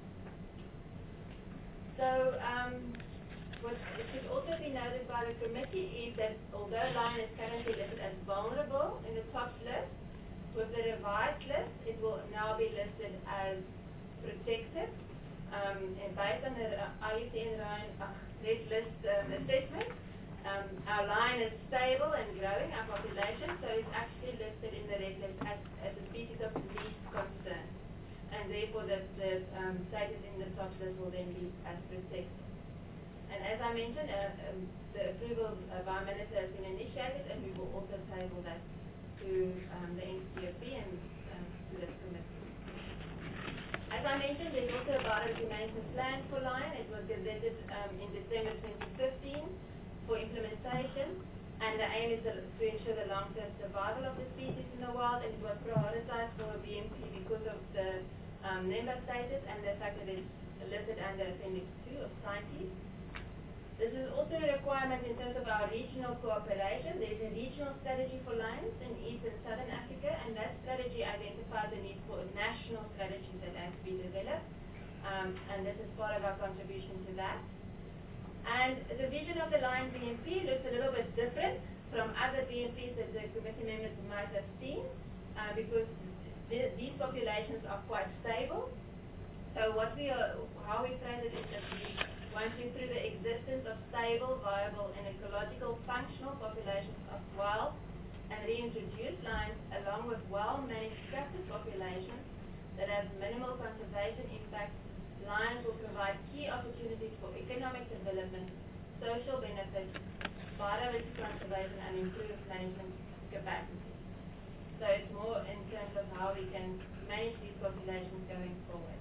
Speaker 7: So what should also be noted by the committee is that although lion is currently listed as vulnerable in the TOPS list, with the revised list it will now be listed as protected, and based on the IUCN Red List assessment. Our lion is stable and growing, our population, so it's actually listed in the Red List as a species of least concern. And therefore the status in the TOPS list will then be as protected. And as I mentioned, the approval by Minister has been initiated, and we will also table that to the NCOP and to the committee. As I mentioned, there's also a biology management plan for lion. It was gazetted in December 2015 for implementation, and the aim is to ensure the long-term survival of the species in the wild, and it was prioritized for BMP because of the member status and the fact that it's listed under Appendix 2 of CITES. This is also a requirement in terms of our regional cooperation. There is a regional strategy for lions in East and Southern Africa, and that strategy identifies the need for a national strategy that has to be developed, and this is part of our contribution to that. And the vision of the lion BMP looks a little bit different from other BMPs that the committee members might have seen, because these populations are quite stable. So how we phrase it is that we want to, through the existence of stable, viable, and ecological functional populations of wild and reintroduced lions, along with well-managed captive populations that have minimal conservation impact, lions will provide key opportunities for economic development, social benefits, biodiversity conservation, and improved management capacity. So it's more in terms of how we can manage these populations going forward.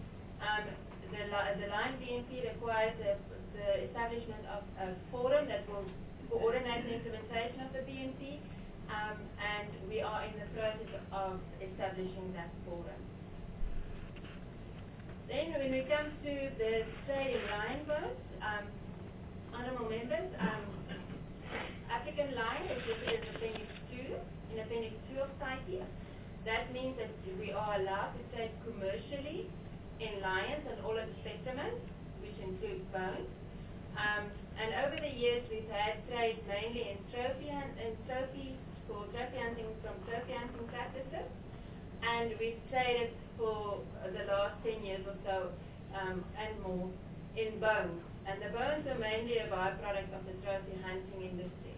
Speaker 7: The lion BMP requires the establishment of a forum that will coordinate the implementation of the BMP, and we are in the process of establishing that forum. Then when we come to the trade in lion bones, honourable members, African lion is listed in Appendix 2 of CITES. That means that we are allowed to trade commercially in lions and all of the specimens, which includes bones. And over the years we've had trade mainly in trophy hunting from trophy hunting practices, and we've traded for the last 10 years or so and more in bones. And the bones are mainly a byproduct of the trophy hunting industry.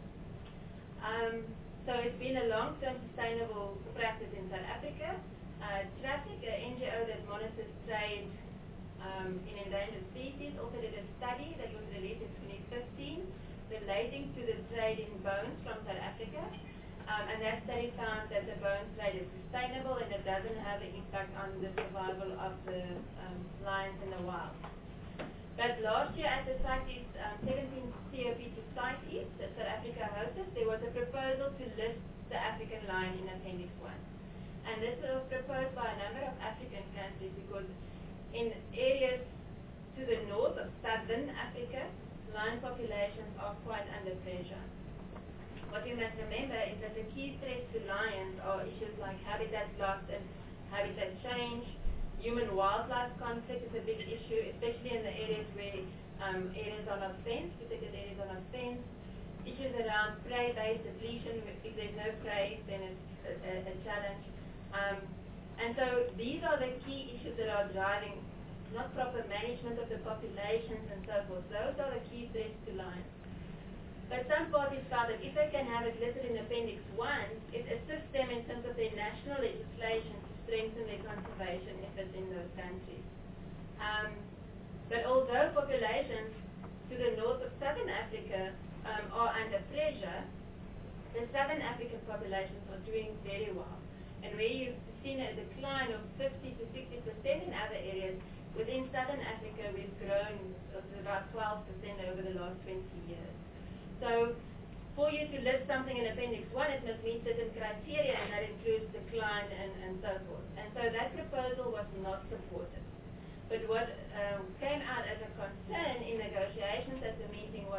Speaker 7: So it's been a long-term sustainable practice in South Africa. Traffic, an NGO that monitors trade in endangered species, also did a study that was released in 2015 relating to the trade in bones from South Africa. And that study found that the bone trade is sustainable and it doesn't have an impact on the survival of the lions in the wild. But last year at the CITES 17th COP to CITES that South Africa hosted, there was a proposal to list the African lion in Appendix 1. And this was proposed by a number of African countries because in areas to the north of southern Africa, lion populations are quite under pressure. What you must remember is that the key threats to lions are issues like habitat loss and habitat change. Human-wildlife conflict is a big issue, especially in the areas where areas are not fenced, protected areas are not fenced. Issues around prey-based depletion. If there's no prey, then it's a challenge. And so these are the key issues that are driving not proper management of the populations and so forth. Those are the key threats to lions. But some parties felt that if they can have it listed in Appendix 1, it assists them in terms of their national legislation to strengthen their conservation efforts in those countries. But although populations to the north of southern Africa are under pressure, the southern African populations are doing very well. And where you've seen a decline of 50 to 60% in other areas, within southern Africa we've grown about 12% over the last 20 years. So for you to list something in Appendix 1, it must meet certain criteria, and that includes decline and so forth. And so that proposal was not supported. But what came out as a concern in negotiations at the meeting was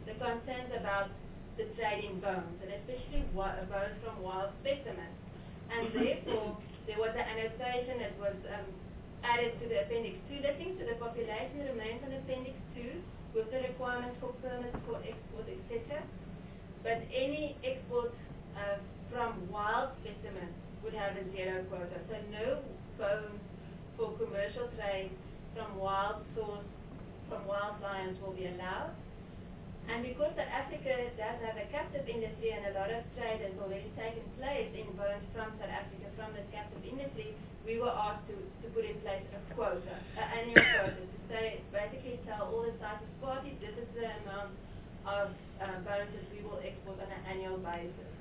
Speaker 7: the concerns about the trade in bones, and especially bones from wild specimens. And therefore, there was an annotation that was added to the Appendix 2 listing, so the population remains on Appendix 2 with the requirements for permits for export, etc. But any export from wild specimens would have a zero quota, so no bones for commercial trade from wild source, from wild lions will be allowed. And because South Africa does have a captive industry and a lot of trade has already taken place in bones from South Africa from this captive industry, we were asked to put in place a quota, an annual quota, to say, basically tell all the CITES parties, this is the amount of bones that we will export on an annual basis.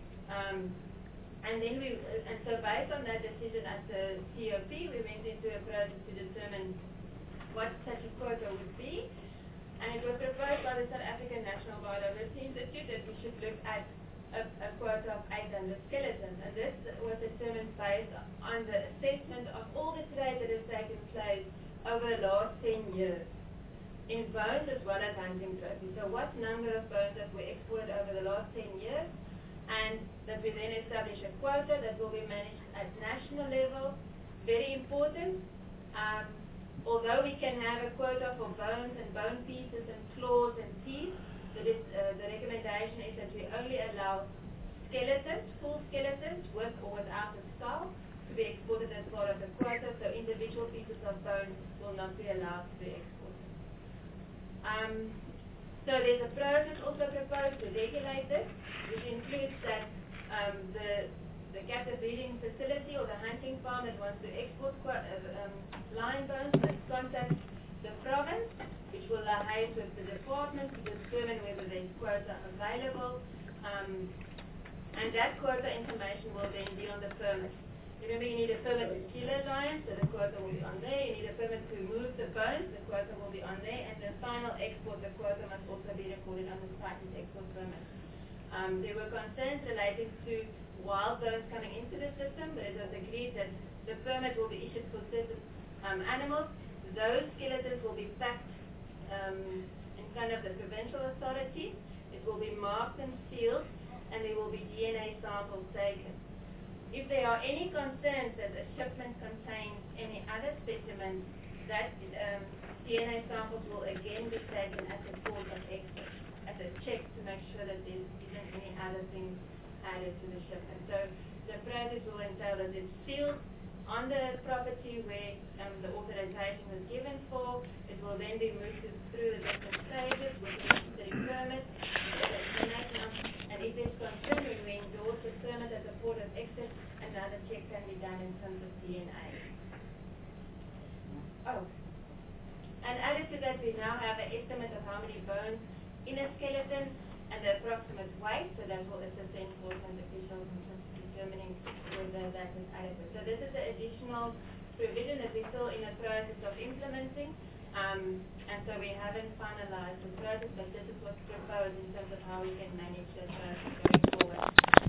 Speaker 7: And so based on that decision at the COP, we went into a process to determine what such a quota would be. And it was proposed by the South African National Biodiversity Institute that we should look at a quota of 800 skeletons. And this was determined based on the assessment of all the trade that has taken place over the last 10 years in bones as well as hunting trophies. So what number of bones have we exported over the last 10 years? And that we then establish a quota that will be managed at national level. Very important. Although we can have a quota for bones and bone pieces and claws and teeth, the recommendation is that we only allow skeletons, full skeletons, with or without the skull, to be exported as part of the quota, so individual pieces of bone will not be allowed to be exported. So there's a process also proposed to regulate this, which includes that the captive breeding facility or the hunting farm that wants to export lion bones must contact the province, which will liaise with the department to determine whether there's quota available, and that quota information will then be on the permit. Remember, you need a permit to kill a lion, so the quota will be on there. You need a permit to move the bones, the quota will be on there, and the final export, the quota must also be recorded on the CITES export permit. There were concerns relating to wild bones coming into the system, but it was agreed that the permit will be issued for certain animals. Those skeletons will be packed in front of the provincial authority. It will be marked and sealed, and there will be DNA samples taken. If there are any concerns that the shipment contains any other specimens, that DNA samples will again be taken at the port of export, as a check to make sure that there isn't any other things added to the shipment. So the process will entail that it's sealed on the property where the authorization was given for. It will then be moved through the different stages with the necessary permits, and if there's concern when we endorse the permit at the port of exit, another check can be done in terms of DNA. Oh, and added to that, we now have an estimate of how many bones in a skeleton and the approximate weight, so that will assist the enforcement officials in terms of determining whether that is adequate. So this is the additional provision that we're still in the process of implementing, and so we haven't finalized the process, but this is what's proposed in terms of how we can manage the process going forward.